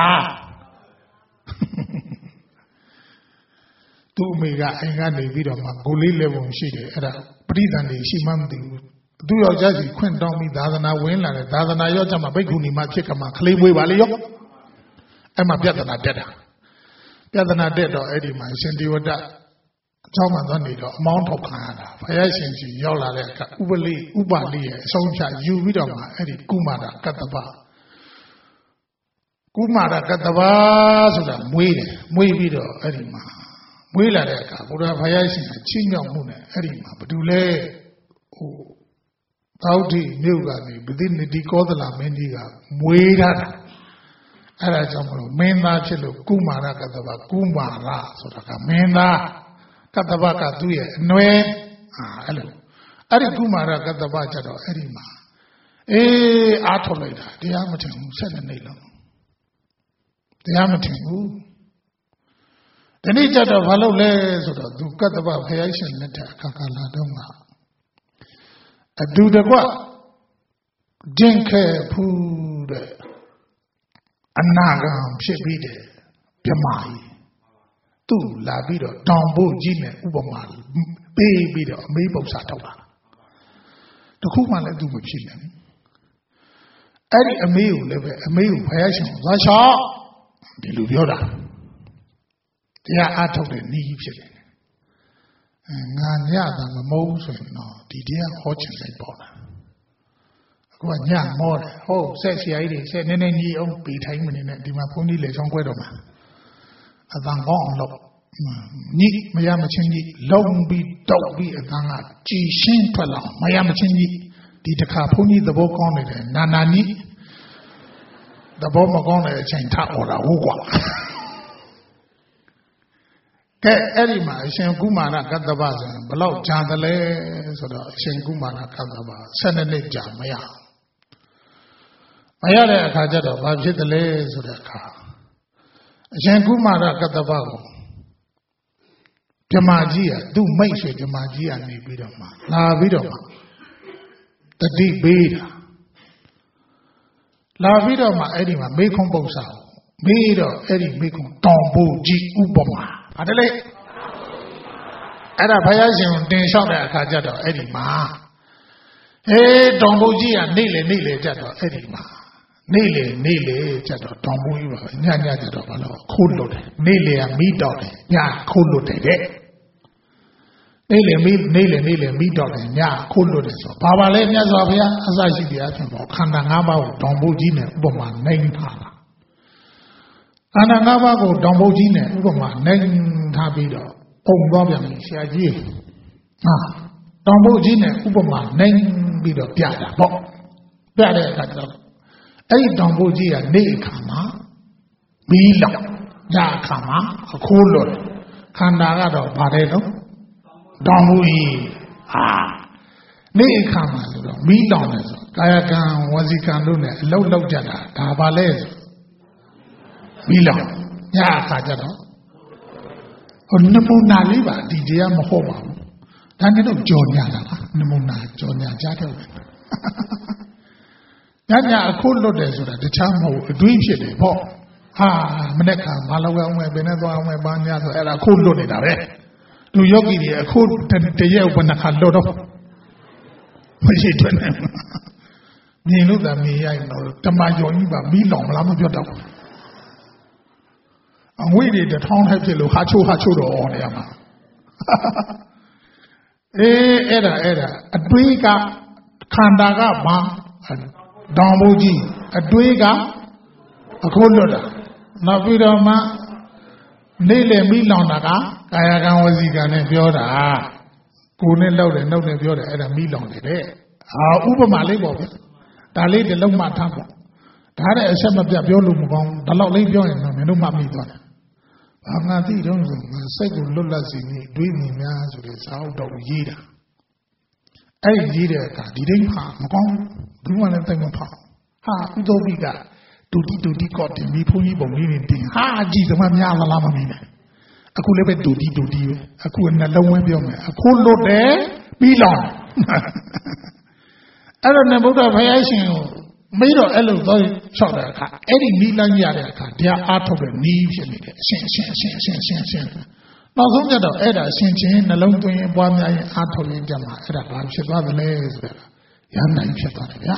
two mega and got a bit of Magoli level shit at a breathe and she man do your judge, Quint don't me, Dazana win, and Dazana Yojama Bekunima, Chicama, Claymore Valley, and my Piazana dead. Piazana dead or Eddie, my send you that. Mount of Canada, Fayasin, Yola, Ubali, Sonja, you Vidoma, Eddie Kumara, Kataba. Kumara Kataba, so that Muido, Edima. Muilareka, Buddha Fayasin, Chinga Mune, Edima, Badule, Tauti, Nugani, within the Decoda Mendiga, Muida. Arajamu, Menda Chelo, Kumara Kataba, Kumara, so that Menda. Katabaka do ye, Noe, hello. Arigumara Katabachado, Erima. Atolida, the amateur who said the name. The amateur who. The nature of Hallo Les or the Kataba Hayation letter, Kakaladonga. A do the what? Jinke Pude. Anagam, Shebide, Pamai. La vida, Dombo Gine, Ubamal, baby, Maple Satola. The Kuman let do with children. Eddie a meal, passion, Lasha, the Luviola. They are out of the knee children. And Yada, the most, the dear Hodgins and Bona. Go on, young more. Oh, says the idea, said, Nene, you be timing in it, the Mapuni les on Guedoma. Adang long Ni Mayamachini, long be dog be a danga, G shin pala, Mayamachini, the Caponi, the book on it, and Nanani, the Bomagona, a chain tap or a Uwa. Get Erima, Shangumana, Gadabaza, below Jandale, so the Shangumana Kadaba, Senate Jamaya. Mayale Kajado, Vajitale, so the car. Shangumara Katabago Jamagia, do make sure Jamagia may be the man. La Vidoma, the deep beta. La Vidoma Edima, make on both out. Beta Eddie make on Tombo G. Ubama. Adelaide Ada Payasian, then shot at Kajado Edima. Eh, Tombo G and Nile Jado Edima. Nile, Jado, Tombu, Nanya Jado, Kulo, Nile, and me dog, Ya Kulo de Nile, me dog, Ya Kulo de so. Papa Lenya Zavia, as I see the action for Kanangaba, Tombu Gine, Ubama, name Tana. Kanangaba, Tombu Gine, Ubama, name Tabido, Ombobia, Siaji. Tombu Gine, Ubama, name Bido, Piada, Bob, Piada. Hey, Domboji, a Nekama, Bila, Yakama, a cooler, Kandagado, Barelo, Domui, Nekama, Milanes, Kayakan, Wazikanune, Low Jada, Tabales, Bila, Yakajado, Namuna Liva, DJ Mahoma, Daniel Jonia, Namuna, Jonia Jado. Nanya a cool load as the charm of dream shit. Maneka, Malawa, Benezo, Banya, and a cool load in a do yogi a cool ten when I had load of. Which it went. Me look at me, I know, Tamayo, me long, Lamajota. And we did the town have to look Hachu or Yama. Era, a breaker, Kandaga, ma. Domboji, a Duiga, a Koloda, Navidoma, Nele Milonaga, Kayagan was Igan Bioda, Kune Loda, no Bioda, and a Milon there. Ubama label, Dali the Loma Tampa. That is some of the Biolum, the Lolly Bion, and no Mammy Donna. I'm not the don't say good Lulas in me, dreaming as with his out of Yida. I did a didn't harm. Do one thing upon. Udobiga, do got in me, Puni, but meaning thing. Jesus, my Yama Lamina. a cool bit do di, a cool and a low one beyond a cool load there, be long. I don't know about variation. Made of Elo shot any Milan Yadaka, their art of the leaves in it. Not only the Edda Sin, the long doing one art of Jama, Edda, she rather lays better. Yana, ya.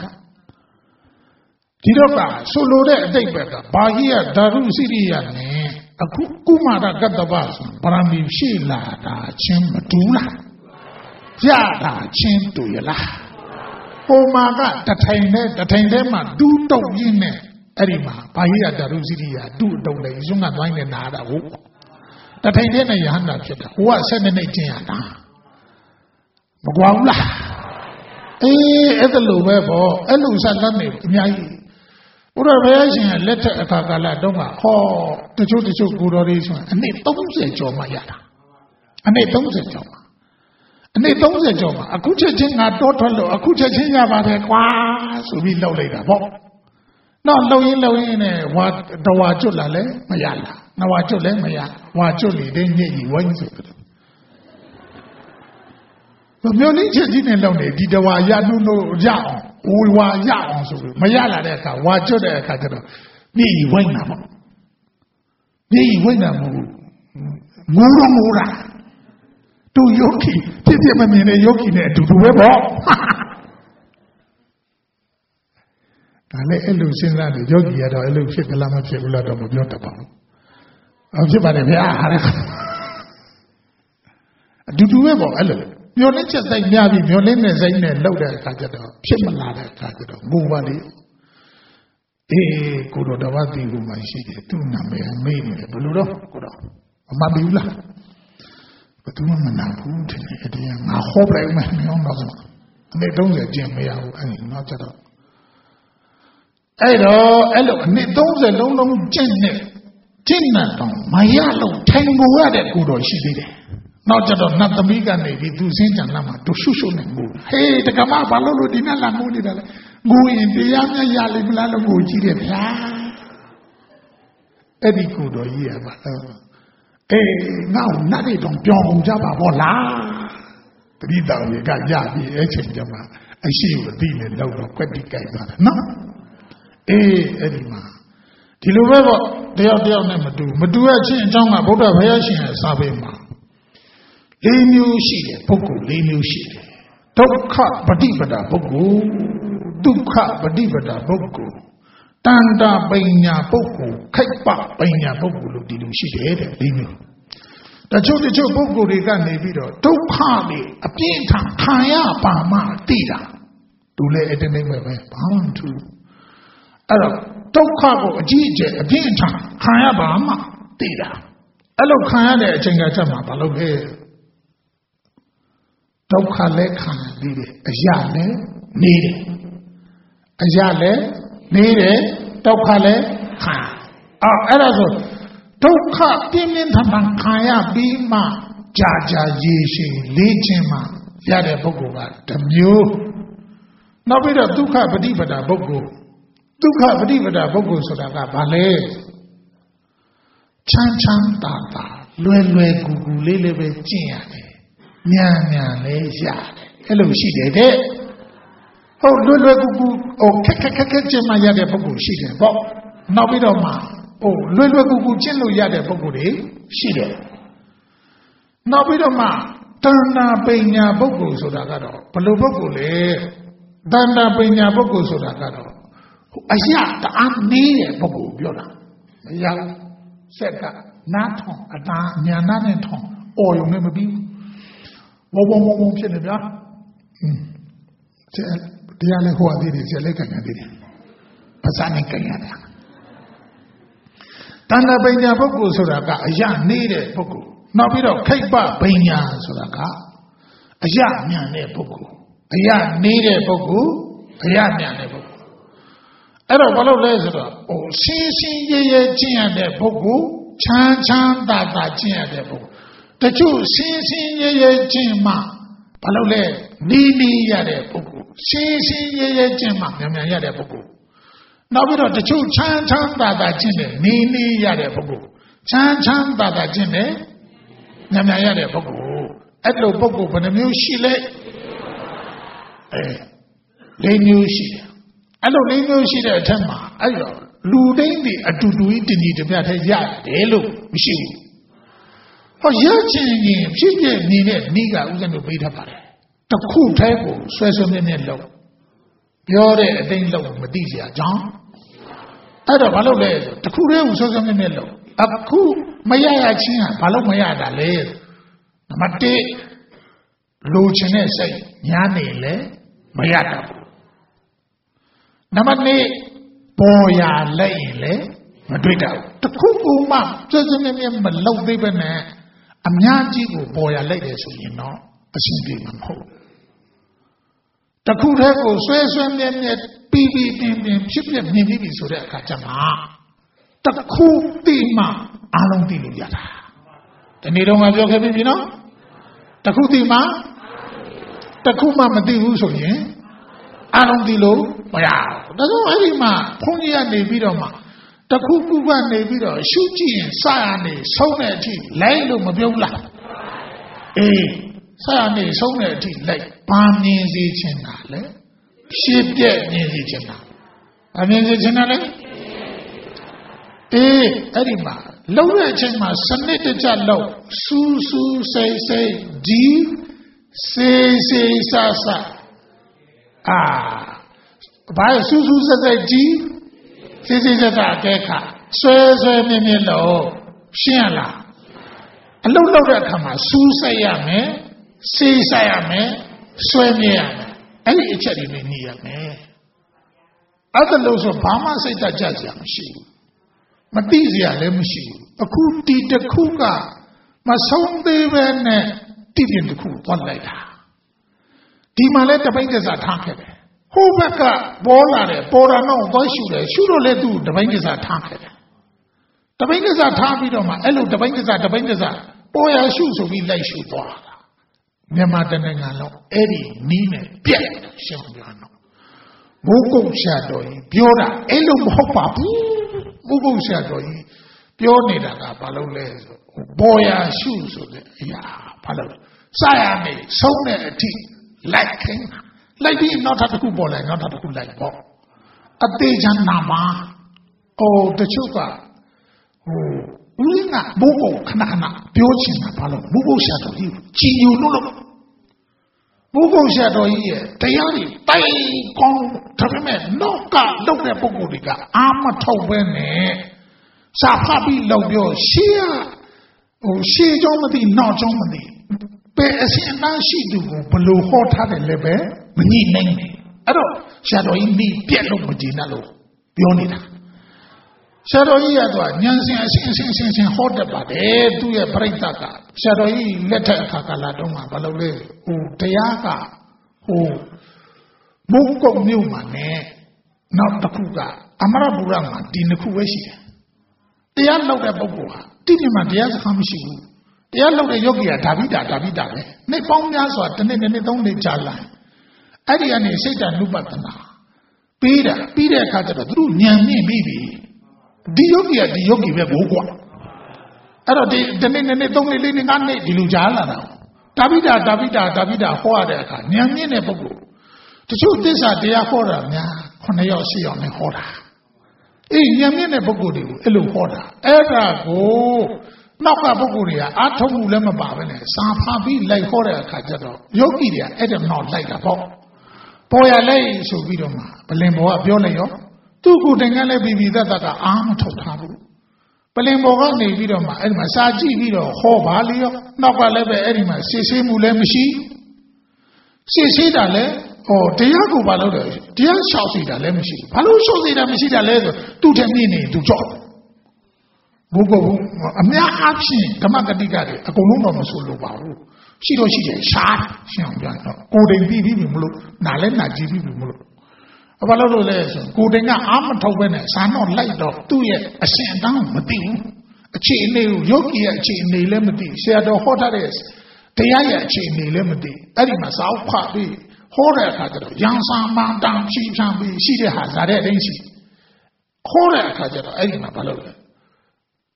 Tiroka, so loaded, they better. Bahia, Daru City, a Kumara got the bus, Parami Sheila, Chim Tula. Yada, Chim to Yala. Oh my God, the time them do don't in Erima, Bahia Darusidia, do don't lay Zunga Wine and Nada. The time then a Yanda Kid, who was sending a Tiana. Magwala. Eh, at the low level, a loose and Lani, what a reaction, letter a Kagala Doma, oh, the Choticho good oration, and they don't say Jomayata. And they don't say Joma. And they don't say, Joma, a kuching a daughter, a kuching about a class will be low later. Not low in what the Wajulale, Mayala, Nawajule, Maya, Wajuli, then ye wins it. The Munich didn't know it, did the Wayanu no Jao, who were Yao, Mayala, Wajula, Catero, me win. Me win. Mura. To Yoki, did you mean a Yoki to do web? I let Elusin that the Yogi had a little ship, the Lama Chevula of Yotapa. I'll give it a do web, Elu. Your nature say, Yavi, your name is in a loader Kajado, Chimalada Kajado, Muvali. Eh, Kurodawati, whom I see, two number and made a Buludo, Mabula. But the woman now put in it, I hope I met me on the and they don't get Jimmy out and not at all. Hello, and they don't say, don't know Jinna, my yellow tango at good or she did it. Not at all, not the big and they do Saint and Lama to Shushu and go. Hey, the Kamapa Lolo Dinala Moody, go in the Yama Yali Milano Gojiri. Eddie good or year, but. Now, nothing don't jump Java voila. Three down, you got Yabi, Jama. I see you a demon, no, quite guy. No, Edima. Tilueva, they are never do. Madua Chin Jama, Boda Vayashi and Sabema. Lenu she, Poku, Lenu she. Toka, Badibada, Boku. Duka, Badibada, Boku. Tanda Banya Boku, Kaipa Banya Boku, did she did it? The Choticho Boku Rigan Nevido, Tokali, a Pinta, Kaya Pama, Tida, to lay at the name of a pound to Tokabo, a Gije, a Pinta, Kaya Pama, Tida. Hello, Kaya, Chingatama, Paloge Tokale Kana, a Yale, needed. A Yale. Nere, Tokale, Ha. Erazo, Toka, Timin Tamakaya, Bima, Jaja, Yishi, Lijima, Yade Bogoga, the Mew. Nobida Duka Badibada Bogo. Duka Badibada Bogo Sodaga Bale. Chan Tata, Lue Gugu, Lele Tiane, Nyan, Yade. Hello, she did it. Oh, Lulu, oh, Kakakajama Yade Bogu, she did. Nobidoma, oh, Lulu Jinu Yade Boguri, she did. Nobidoma, Tana Pena Bogu Sodagado, Palubogule, Danda Pena Bogu Sodagado. Ayat, I'm near Bogu, Yola. Yal, Seka, Naton, Ada, Nanaton, or you never be. Won't say it. Diale who are did it, Lekan, Pasani Kayana. Tanda Benya Boku Suraga, a young needed Boku. Nobito Kaiba Benya Suraga, a young Yane Boku, a young needed Boku, a young Yane Boku. Ero Balo Lazaro, oh, Sin Ye Jia de Boku, Chan Dada Jia de Boku. The two Sin Ye Jima, Balole, Nini Yade Boku. Sin Ye Jima, Yade Boku. Now we don't the two Chan Dada Jine, Nini Yade Boku. Chan Dada Jine, မြန်မြန်ရတဲ့ပုဂ္ဂိုလ်အဲ့လိုပုဂ္ဂိုလ်ဘယ်နှမျိုးရှိလဲ၄မျိုးရှိတယ်အဲ့လို၄မျိုးရှိတဲ့အထက်မှာအဲ့တော့လူတိုင်းဒီအတူတူတညီတပြတ်တည်းရတယ်လို့မရှိဘူးဟောရချင်ရင်ဖြစ်ဖြစ်နေတဲ့ဤကဥစ္စာမျိုးပေးတတ်ပါတယ်တခုတည်းကိုဆွဲဆွဲမြဲမြဲလုပ်ပြောတဲ့အတိုင်းလုပ်မသိစရာကြောင်းအဲ့တော့ဘာလုပ်လဲဆိုတခုတည်းကိုဆွဲဆွဲမြဲမြဲလုပ်အခုမရရချင်းကဘာလို့မရတာလဲနံပါတ်1လိုချင်တဲ့စိတ်ညားနေလဲမရတတ်ဘူးနံပါတ်2ပေါ်ရလိုက်ရင်လဲမတွေ့တတ်ဘူးတခုခုမှဆွဲဆွဲမြဲမြဲမလုပ်သေးပဲနဲ့အများကြီးကိုပေါ်ရလိုက်တယ်ဆိုရင်တော့အဆင်ပြေမှာမဟုတ်တခုတည်းကိုဆွဲဆွဲမြဲမြဲပြီးပြီးတင်းတင်းဖြစ်ဖြစ်မြင်ပြီးပြီဆိုတဲ့အခါကျမှတခုတိမှအားလုံးသိလို့ရတာဒီနေ့တော့ငါပြောခဲ့ပြီနော်တခုတိမှတခုမှမသိဘူးဆိုရင်အားလုံးသိလို့မရဘူးဒါကြောင့်အဲ့ဒီမှာဘုန်းကြီးကနေပြီးတော့မှတခုခုကနေပြီးတော့ရှုကြည့်ရင်စရနေဆုံးတဲ့အထိလိုက်လို့မပြုံးလားအေးစရနေဆုံးတဲ့အထိလိုက်ဘာမြင်စေချင်တာလဲဖြစ်ပြက်မြင်စေချင်တာဘာမြင်စေချင်တာလဲအေးအဲ့ဒီမှာလုံးတဲ့အချိန်မှာစနစ်တကျလုံးစူးစူးစိတ်စိတ်ဒီစေစေဆဆဘာစူးစူးစိတ်စိတ်ဒီစေစေဆဆအကဲခါဆွဲဆွဲမြင်မြင်လို့ရှင်းရလားအလုံးလောက်တဲ့အခါမှာစူးစိတ်ရမယ်စေဆိုင်ရမယ်ဆွဲမြင်ရမယ်အဲ့ဒီအချက်တွေနဲ့ညီရမယ်အဲ့ဒါလို့ဆိုဘာမှစိတ်တကြစရာမရှိဘူးမသိစရာလည်းမရှိဘူးအခုဒီတစ်ခုကမဆုံးသေးပဲနဲ့တိပြင်တစ်ခုသွားလိုက်တာဒီမှာလည်းတပိတ်ကစားထားခဲ့တယ်ဟိုဘက်ကပေါ်လာတယ်ပေါ်တာတော့သွားရှုတယ်ရှုတော့လည်းသူ့တပိတ်ကစားထားခဲ့တယ်တပိတ်ကစားထားပြီးတော့မှအဲ့လိုတပိတ်ကစားပေါ်ရရှုဆိုပြီးလိုက်ရှုသွားတာမြန်မာတနိုင်ငံလုံးအဲ့ဒီနီးနဲ့ပြက်ရှင်းပြတော့မိုးကုတ်ဆရာတော်ကြီးပြောတာအဲ့လိုမဟုတ်ပါဘူးမိုးကုတ်ဆရာတော်ကြီးပြောနေတာကဘာလို့လဲဆိုပေါ်ရရှုဆိုတဲ့အရာဘာလို့စရနေဆုံးတဲ့အထိလိုက်ခင်းလိုက်ပြီးနောက်ထပ်တစ်ခုပေါ်လိုက်နောက်ထပ်တစ်ခုလိုက်ပေါ့အသေးချမ်းနာမှာတချို့ကဦးလေးကမိုးကုတ်ခဏခဏပြောချင်တာဘာလို့မိုးကုတ်ဆရာတော်ကြီးကြည်ညိုလို့ဘုဂုံဆရာတော်ကြီးရဲ့တရားတွေတိုင်ကောင်းဒါပေမဲ့နောက်ကလောက်တဲ့ပုဂ္ဂိုလ်တွေကအာမထုတ်ပဲနဲ့စာဖတ်ပြီးလောက်ပြောရှေးကြောင်းမသိနောက်ကြောင်းမသိပဲအစဉ်အတန်းရှိသူကိုဘလို့ဟောထားတယ်လည်းပဲမညှိနိုင်ဘူးအဲ့တော့ဆရာတော်ကြီးမိပြက်လို့မကြည်နဲ့လို့ပြောနေတာဆရာတော်ကြီးကတော့ဉာဏ်စဉ်အစဉ်ဟောတတ်ပါတယ်သူ့ရဲ့ပြိဿကဆရာတော်ကြီးလက်ထက်အခါကလာတော့မှဘာလို့လဲတရားကမုံကုတ်မြို့မှာနဲ့နောက်တစ်ခုကအမရပူရမှာဒီနှစ်ခုပဲရှိတယ်တရားလောက်တဲ့ပုဂ္ဂိုလ်ဟာတိတိမှတရားစကားမရှိဘူးတရားလောက်တဲ့ယောဂီကဓာပိတာပဲနှစ်ပေါင်းများစွာတစ်နှစ်သုံးနှစ်ကြာလာအဲ့ဒီကနေစိတ်တ ानु ပတနာပြီးတဲ့အခါကျတော့သူတို့ဉာဏ်မြင့်ပြီးပြီဒီယောဂီကဒီယောဂီပဲဘိုးကွာအဲ့တော့ဒီတစ်နှစ်သုံးနှစ်လေးနှစ်ငါးနှစ်ဒီလိုကြားလာတာဓာပိတာဟောရတဲ့အခါဉာဏ်မြင့်တဲ့ပုဂ္ဂိုလ်တချို့သစ္စာတရားဟောတာများ9ယောက်10ယောက်နဲ့ဟောတာအေးဉာဏ်မြင့်တဲ့ပုဂ္ဂိုလ်တွေကိုအဲ့လိုဟောတာအဲ့ဒါကိုနောက်ကပုဂ္ဂိုလ်တွေကအာထုံမှုလည်းမပါပဲနဲ့စာဖတ်ပြီးလိုက်ဟောတဲ့အခါကျတော့ယောဂီတွေကအဲ့ဒါနောက်လိုက်တာပေါ့ပေါ်ရလိုက်ဆိုပြီးတော့မှဘလင်ဘောကပြောလိုက်ရောသူ့ကိုယ်တိုင်ကလည်းပြီးသက်ကအာမထုတ်ထားဘူးပလင်ဘောကနေပြီးတော့မှအဲ့ဒီမှာစာကြည့်ပြီးတော့ဟောပါလေရောနောက်ကလည်းပဲအဲ့ဒီမှာစစ်ဆေးမှုလည်းမရှိစစ်ဆေးတာလည်းတရားကိုဘာလို့လဲတရားလျှောက်စီတာလည်းမရှိဘူးဘာလို့လျှောက်စီတာမရှိတာလဲဆိုသူ့ထက်မြင့်နေသူကြောက်ဘုဂုတ်အများအားဖြင့်ဓမ္မဂတိကတွေအကုန်လုံးတော့မဆိုလို့ပါဘူးရှိတော့ရှိတယ်ရှားရှင်းအောင်ပြန်တော့ကိုယ်တိုင်ပြီးပြီမလို့နားလည်းနာကြည့်ပြီမလို့ဘာလို့လဲဆိုကိုယ်တိုင်ကအာမထုတ်ပဲနဲ့ဇာတော့လိုက်တော့သူ့ရဲ့အရှင်အတန်းမသိဘူးအခြေအနေကိုယောဂီရဲ့အခြေအနေလည်းမသိဆရာတော်ဟောထားတဲ့တရားရဲ့အခြေအနေလည်းမသိအဲ့ဒီမှာစာအုပ်ဖတ်ပြီးဟောတဲ့အခါကျတော့ရန်စာမန်တန်ဖြီးဖြန်းပြီးရှိတဲ့ဟာဇာတဲ့အတိုင်းရှိဟောတဲ့အခါကျတော့အဲ့ဒီမှာဘာလို့လဲ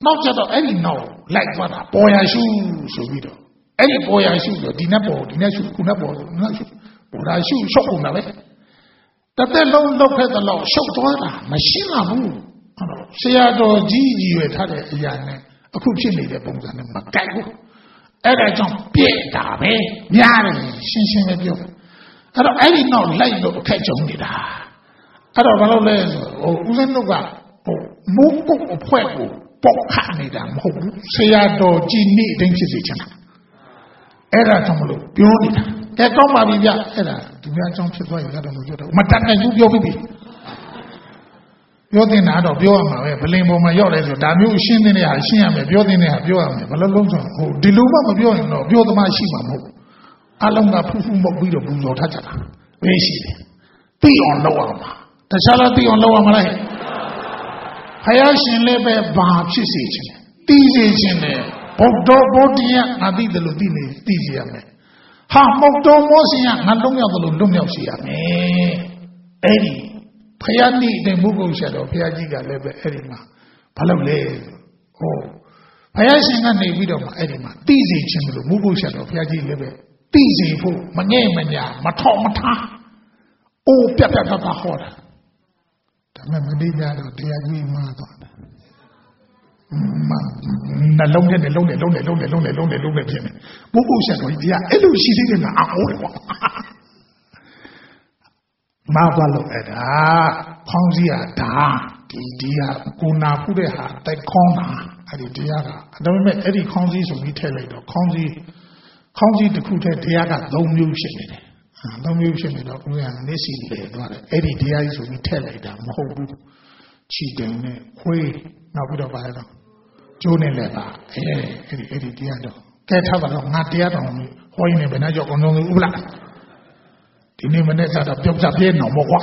နောက်ကျတော့အဲ့ဒီနောက်လိုက်သွားတာပေါ်ရရှုဆိုပြီးတော့အဲ့ဒီပေါ်ရရှုဆိုဒီနဲ့ပေါ်ဒီနဲ့ရှုခုနဲ့ပေါ်နောက်ရှုပေါ်ရရှုရှုပ်ကုန်တာပဲတသက်လုံးလောက်ခဲ့တဲ့လောက်ရှုပ်သွားတာမရှိလာဘူးဟုတ်တော့ဆရာတော်ကြီးကြီးရွယ်ထားတဲ့အရာနဲ့အခုဖြစ်နေတဲ့ပုံစံနဲ့မကိုက်ဘူးအဲ့ဒါကြောင့်ပြည့်တာပဲများတယ်ရှင်းရှင်းပဲပြောအဲ့တော့အဲ့ဒီနောက်လိုက်လို့အခက်ကြုံနေတာအဲ့တော့ဘာလို့လဲဆိုဦးဇင်းတို့ကမိုးကုတ်အဖွဲကိုပေါက်ခနေတာမဟုတ်ဘူးဆရာတော်ကြီးနေ့တိုင်းဖြစ်စေချင်တာအဲ့ဒါကြောင့်မလို့ပြောနေတာကဲကောင်းပါပြီဗျအဲ့ဒါဒီများအကြောင်းဖြစ်သွားရင်လည်းတော့မပြောတော့မတတ်နိုင်ဘူးပြောပြီးပြီပြောတင်တာတော့ပြောရမှာပဲဗလင်ပေါ်မှာရောက်လဲဆိုဒါမျိုးရှင်းတဲ့နေရာရှင်းရမယ်ပြောတင်တဲ့ဟာပြောရမယ်ဘယ်လိုလုံးဆိုဒီလိုမှမပြောရင်တော့ပြောသမားရှိမှာမဟုတ်အလုံးကဖူးဖူးမုတ်ပြီးတော့ပူဇော်ထားကြတာပဲရှိတယ်သိအောင်လုပ်အောင်ပါတခြားလားသိအောင်လုပ်အောင်မလားဖယားရှင်လည်းပဲဘာဖြစ်စေခြင်းသိစေခြင်းနဲ့ဘုဒ္ဓဘောဓိယငါသိတယ်လို့သိစေရမယ်ဟာမုတ်တော်မောစင်ကငါလုံးရောက်တယ်လို့လုံးရောက်စေရမယ်အဲ့ဒီဖယားနေ့တဲ့ဘုဂုံဆက်တော်ဖယားကြီးကလည်းပဲအဲ့ဒီမှာဘာလုပ်လဲဟောဖယားရှင်ကနေပြီးတော့မှအဲ့ဒီမှာသိစေခြင်းလို့ဘုဂုံဆက်တော်ဖယားကြီးလည်းပဲသိစေဖို့မငဲ့မညာမထောက်မထားအိုးပြတ်ပြတ်သားဟောတာဒါမဲ့မတိကြတော့တရားကြီးမှားသွားတယ်နှလုံးထဲနဲ့လုံးနဲ့ဖြစ်နေဘုဂုံဆက်တော်ကြီးကအဲ့လိုရှိသေးတယ်မှာအော်တယ်ပေါ့မာသွားလို့အဲ့ဒါခေါင်းစည်းဟာဒါဒီဟာကိုနာဖူးတဲ့ဟာတိုက်ခေါင်းတာအဲ့ဒီတရားကဒါပေမဲ့အဲ့ဒီခေါင်းစည်းဆိုပြီးထည့်လိုက်တော့ခေါင်းစည်းတစ်ခုတည်းတရားက3မျိုးဖြစ်နေတယ်3မျိုးဖြစ်နေတော့ဦးရမျက်စိလေသွားတယ်အဲ့ဒီတရားကြီးဆိုပြီးထည့်လိုက်တာမဟုတ်ဘူးခြိတယ်နဲ့ခွေးနောက်ပြီးတော့ပါတော့ကျိုးနေလဲပါအဲ့ဒီတရားတော့ကဲထားပါတော့ငါတရားတော်ဟောရင်းနဲ့ဘယ်နှကြောက်အောင်လုံးဥပလားဒီနေ့မနေ့ကတော့ပြုတ်ကြပြင်းတော့မဟုတ်ကွာ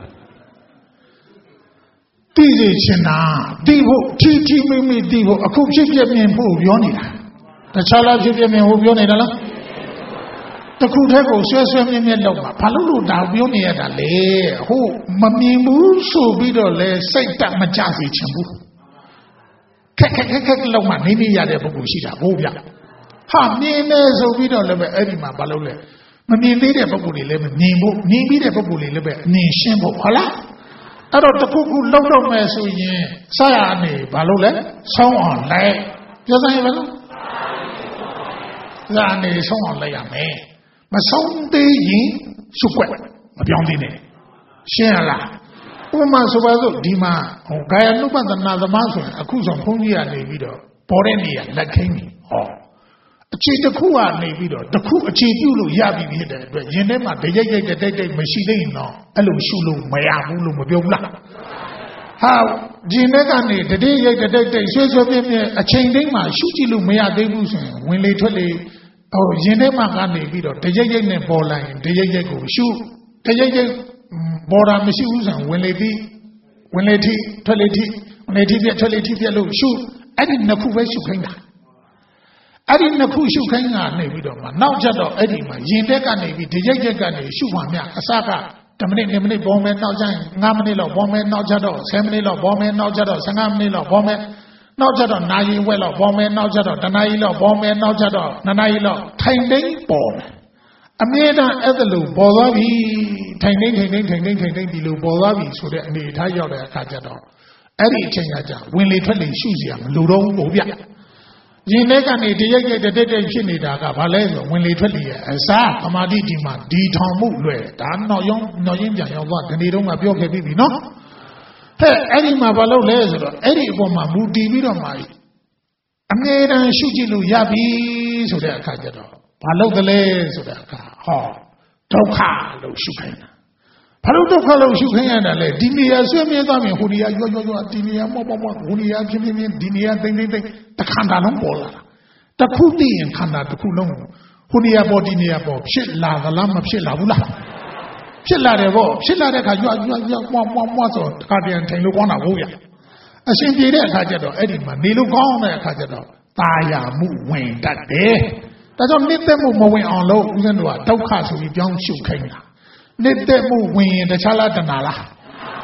သိစေချင်တာသိဖို့ထီမိသိဖို့အခုဖြစ်ပြမြင်ဖို့ပြောနေတာတခြားလားဖြစ်ပြမြင်ဖို့ပြောနေတာလားတခုတည်းကိုဆွဲမြဲလောက်ပါဘာလို့ဒါပြောနေရတာလဲဟုတ်မမြင်ဘူးဆိုပြီးတော့လဲစိတ်တက်မကြစေချင်ဘူးခက်လောက်မှနေရတဲ့ပုဂ္ဂိုလ်ရှိတာဘိုးဗျဟာမြင်နေဆိုပြီးတော့လည်းပဲအဲ့ဒီမှာဘာလို့လဲမမြင်သေးတဲ့ပုဂ္ဂိုလ်တွေလည်းမြင်ဖို့မြင်ပြီးတဲ့ပုဂ္ဂိုလ်တွေလည်းပဲအမြင်ရှင်းဖို့ဟုတ်လားအဲ့တော့တခုခုလောက်တော့မယ်ဆိုရင်စရအနေဘာလို့လဲဆောင်းအောင်လိုက်ပြောစမ်းရပါလားစရအနေဆောင်းအောင်လိုက်ရမယ်မဆုံးသေးရင်စုွက်မပြောင်းသေးနဲ့ရှင်းရလားဥပမာဆိုပါစို့ဒီမှာကာယ ानु ပသနာသမားဆိုရင်အခုဆုံးဘုန်းကြီးကနေပြီးတော့ပေါ်တဲ့နေရာလက်ခင်းပြီဟောအခြေတစ်ခုကနေပြီးတော့တစ်ခုအခြေပြုလို့ရပြီဖြစ်တဲ့အတွက်ယင်ထဲမှာတရိပ်တိတ်မရှိသေးရင်တော့အဲ့လိုရှုလို့မရဘူးလို့မပြောဘူးလားဟာယင်ထဲကနေတတိရိပ်တိတ်ဆွဲပြင်းအချိန်တိုင်းမှာရှုကြည့်လို့မရသေးဘူးဆိုရင်ဝင်လေထွက်လေယင်ထဲမှာကနေပြီးတော့တရိပ်နဲ့ပေါ်လာရင်တရိပ်ကိုရှုတရိပ်ပေါ်တာမရှိဘူးဆိုရင်ဝင်လေထိထွက်လေထိဝင်လေထိပြထွက်လေထိပြလို့ရှုအဲ့ဒီနှစ်ခုပဲရှုခိုင်းတာအဲ့ဒီနှစ်ခုရှုခိုင်းတာနေပြီးတော့မှနောက်ကျတော့အဲ့ဒီမှာရင်တက်ကနေပြီးဒီရိတ်ကနေရှုမှမြအစက10မိနစ်2မိနစ်ပေါ်မယ်နောက်ကျရင်5မိနစ်လောက်ပေါ်မယ်နောက်ကျတော့10မိနစ်လောက်ပေါ်မယ်နောက်ကျတော့15မိနစ်လောက်ပေါ်မယ်နောက်ကျတော့နာရီဝက်လောက်ပေါ်မယ်နောက်ကျတော့တနာရီလောက်ပေါ်မယ်နောက်ကျတော့2နာရီလောက်ထိုင်တိန်ပေါ်မယ်အမြဲတမ်းအဲ့ဒါလိုပေါ်သွားပြီထိုင်တိန်ဒီလိုပေါ်သွားပြီဆိုတဲ့အနေအထားရောက်တဲ့အခါကျတော့အဲ့ဒီအချိန်ကကြာဝင်လေထွက်လေရှုစီရမလိုတော့ဘူးဗျရင်ထဲကနေတရိပ်တိတ်ဖြစ်နေတာကဘာလဲဆိုဝင်လေထွက်လေရဲ့အစားသမာဓိဒီမှာဒီထောင်မှုလွယ်ဒါနောက်ရင်းပြန်ရောက်သွားဒီနေ့တော့မှပြောခဲ့ပြီနော်ဟဲ့အဲ့ဒီမှာဘာလုပ်လဲဆိုတော့အဲ့ဒီအပေါ်မှာမူတည်ပြီးတော့မှအမြဲတမ်းရှုကြည့်လို့ရပြီဆိုတဲ့အခါကျတော့ဘာလုပ်သလဲဆိုတဲ့အခါဟောဒုက္ခလို့ရှုခိုင်းတာဘာလို့ဒုက္ခလို့ရှုခိုင်းရတာလဲဒီနေရာဆွေးမြဲသွားမြင်ဟိုနေရာရွဒီနေရာမော့ဟိုနေရာပြင်းဒီနေရာတိမ်တခန္ဓာလုံးပေါ်လာတခုသိရင်ခန္ဓာတစ်ခုလုံးဟိုနေရာပေါ်ဒီနေရာပေါ်ဖြစ်လာသလားမဖြစ်လာဘူးလားဖြစ်လာတယ်ပေါ့ဖြစ်လာတဲ့အခါမွားဆိုတခါတည်းထိုင်လို့ကောင်းတာဟုတ်ရအရှင်ပြေတဲ့အခါကျတော့အဲ့ဒီမှာနေလို့ကောင်းတဲ့အခါကျတော့ตาယာမှုဝင်တတ်တယ်ဒါကြောင့်နှစ်သက်မှုမဝင်အောင်လို့ဦးဇင်းတို့ကဒုက္ခဆိုပြီးပြောင်းရှုခိုင်းတာနှစ်သက်မှုဝင်ရင်တခြားလားတဏှာလား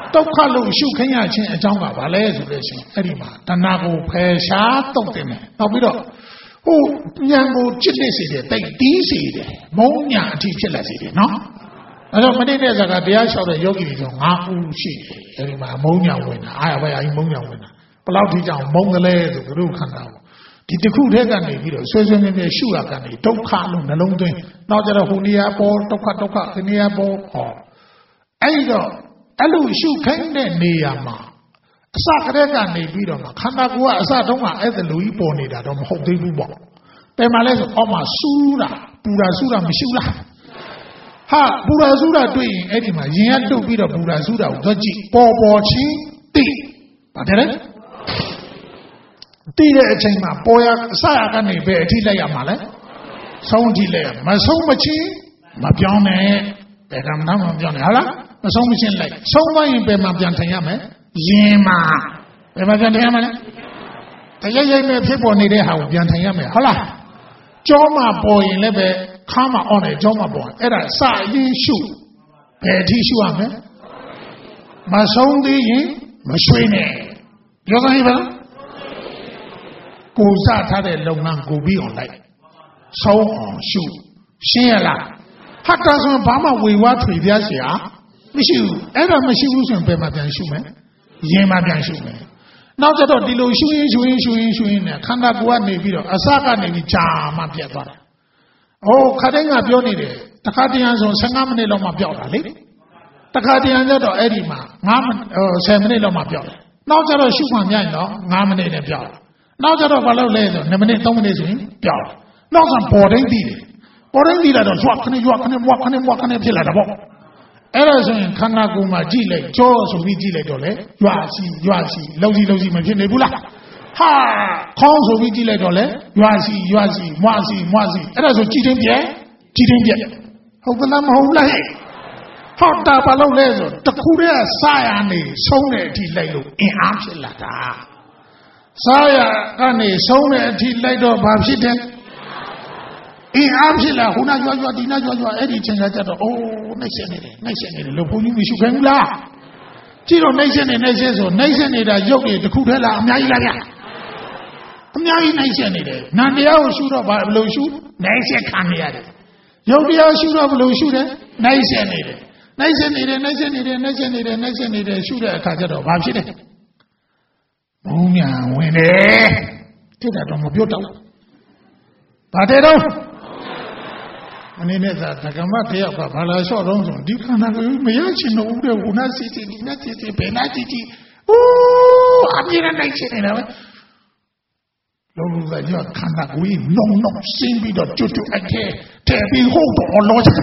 ဒုက္ခလို့ရှုခင်းရခြင်းအကြောင်းကဘာလဲဆိုလို့ရှိရင်အဲ့ဒီမှာတဏှာကိုဖယ်ရှားတုတ်တင်တယ်နောက်ပြီးတော့ဟိုဉာဏ်ကိုจิตလက်စေတယ်တိတ်တီးစေတယ်မုံညာအထိဖြစ်လာစေတယ်နော်အဲ့တော့မတိတဲ့ဇာကတရားလျှောက်တဲ့ယောဂီတွေဆို9ဦးရှိတယ်အဲ့ဒီမှာမုံညာဝင်တာအားရပါရမုံညာဝင်တာဘယ်လောက်ထိကြောင်မုံကလေးဆိုဘုရုခန္ဓာကိုဒီတစ်ခုတည်းကနေပြီးတော့ဆွဲဆွဲမြဲမြဲရှုရကနေဒုက္ခလို့နှလုံးသွင်းနောက်ကြတော့ဟိုနေရာပေါ်ဒုက္ခဒီနေရာပေါ်ဟောအဲ့တော့အဲ့လိုရှုခိုင်းတဲ့နေရာမှာအစကတည်းကနေပြီးတော့ခန္ဓာကိုယ်ကအစတုန်းကအဲ့ဒါလူကြီးပေါ်နေတာတော့မဟုတ်သေးဘူးပေါ့တယ်မှာလဲဆိုအောက်မှာစူးတာပူတာစူးတာမရှိဘူးလားဟာပူတာစူးတာတွေ့ရင်အဲ့ဒီမှာရင်ကတုတ်ပြီးတော့ပူတာစူးတာကိုသွားကြည့်ပေါ်ချင်းတိပါတယ်လေတိတဲ့အချိန်မှာပေါ်ရအစရကနေပဲအထိလိုက်ရမှာလဲဆုံးအထိလိုက်ရမဆုံးမချင်းမပြောင်းနဲ့ဘယ်ကမှမပြောင်းနဲ့ဟုတ်လားမဆုံးမချင်းလိုက်ဆုံးသွားရင်ဘယ်မှာပြန်ထိုင်ရမလဲရင်မှာဘယ်မှာပြန်ထိုင်ရမလဲတရားရိုက်နဲ့ဖြစ်ပေါ်နေတဲ့ဟာကိုပြန်ထိုင်ရမယ်ဟုတ်လားကြောမှာပေါ်ရင်လည်းပဲခါမှာအော်နေကြောမှာပေါ်အဲ့ဒါစရင်ရှုဘယ်အထိရှုရမလဲမဆုံးသေးရင်မရွှေ့နဲ့ပြောသမ်းပါလားကိုစထားတဲ့လုပ်ငန်းကိုပြီးအောင်လိုက်ဆုံးအောင်ရှုရှင်းရလားဟာတာဆိုဘာမှဝေဝါထွေပြစရာမရှိဘူးအဲ့ဒါမရှိဘူးဆိုရင်ဘယ်မှာပြန်ရှုမယ်ရင်မှာပြန်ရှုမယ်နောက်ကျတော့ဒီလိုရှုရင်နဲ့ခန္ဓာကိုယ်ကနေပြီးတော့အစကနေပြီးကြာမှပြတ်သွားတာဟိုခါတိုင်းကပြောနေတယ်တခါတရံဆို15မိနစ်လောက်မှပြောက်တာလေတခါတရံကျတော့အဲ့ဒီမှာ10မိနစ်လောက်မှပြောက်တယ်နောက်ကျတော့ရှုမှမြိုင်တော့9မိနစ်နဲ့ပြောက်တယ်နောက်ကျတော့ဘာလုပ်လဲဆို2မိနစ်3မိနစ်ဆိုရင်ပြောက်တယ်နောက်ဆိုပေါ်တိုင်းတည်တယ်ပေါ်တိုင်းတည်လာတော့ရွာခနဲ့မွာခနဲ့ဖြစ်လာတာပေါ့အဲ့ဒါဆိုရင်ခန္ဓာကိုယ်မှာကြည့်လိုက်ကြောဆိုပြီးကြည့်လိုက်တော့လေရွာစီလုံးစီမဖြစ်နေဘူးလားဟာခေါင်းဆိုပြီးကြည့်လိုက်တော့လေရွာစီမွာစီအဲ့ဒါဆိုကြည့်တင်းပြက်ဟုတ်ကလားမဟုတ်လားဟဲ့ဟောတာဘာလို့လဲဆိုတခုတည်းကစရနေဆုံးတဲ့အထိလိုက်လို့အင်အားဖြစ်လာတာစရကနေဆုံးတဲ့အထိလိုက်တော့ဘာဖြစ်တယ်အင်းအားဖြစ်လာဟိုနာကြွဒီနာကြွအဲ့ဒီချိန်ကကြတော့အိုးနှိမ့်ဆက်နေတယ်လို့ဘုန်းကြီးမရှိခိုင်းဘူးလားကြည့်တော့နှိမ့်ဆက်ဆိုနှိမ့်ဆက်နေတာရုပ်တွေတစ်ခုတည်းလားအများကြီးလားဗျအများကြီးနှိမ့်ဆက်နေတယ်နန္တရားကိုရှုတော့ဘာလို့ရှုနှိမ့်ဆက်ခံနေရတယ်ရုပ်တရားရှုတော့ဘလို့ရှုတယ်နှိမ့်ဆက်နေတယ်ရှုတဲ့အခါကျတော့ဘာဖြစ်လဲဘုံညာဝင်တယ်တိတ်တော့မပြောတော့ဘာတဲ့တော့အနေနဲ့သာဓကမတယောက်ကဘာလာလျှော့တော့ဆိုဒီခန္ဓာကိုမရချင်တော့ဘူးတဲ့ဟိုနာစီဒီနာစီဘယ်နာကြည့်အိုးအပြည့်နဲ့နိုင်ချင်နေတာပဲလုံးလုံးကရခန္ဓာကိုလုံရှင်းပြီးတော့ကျွတ်အထဲတဲ့ပြီးဟုတ်တော့လောချင်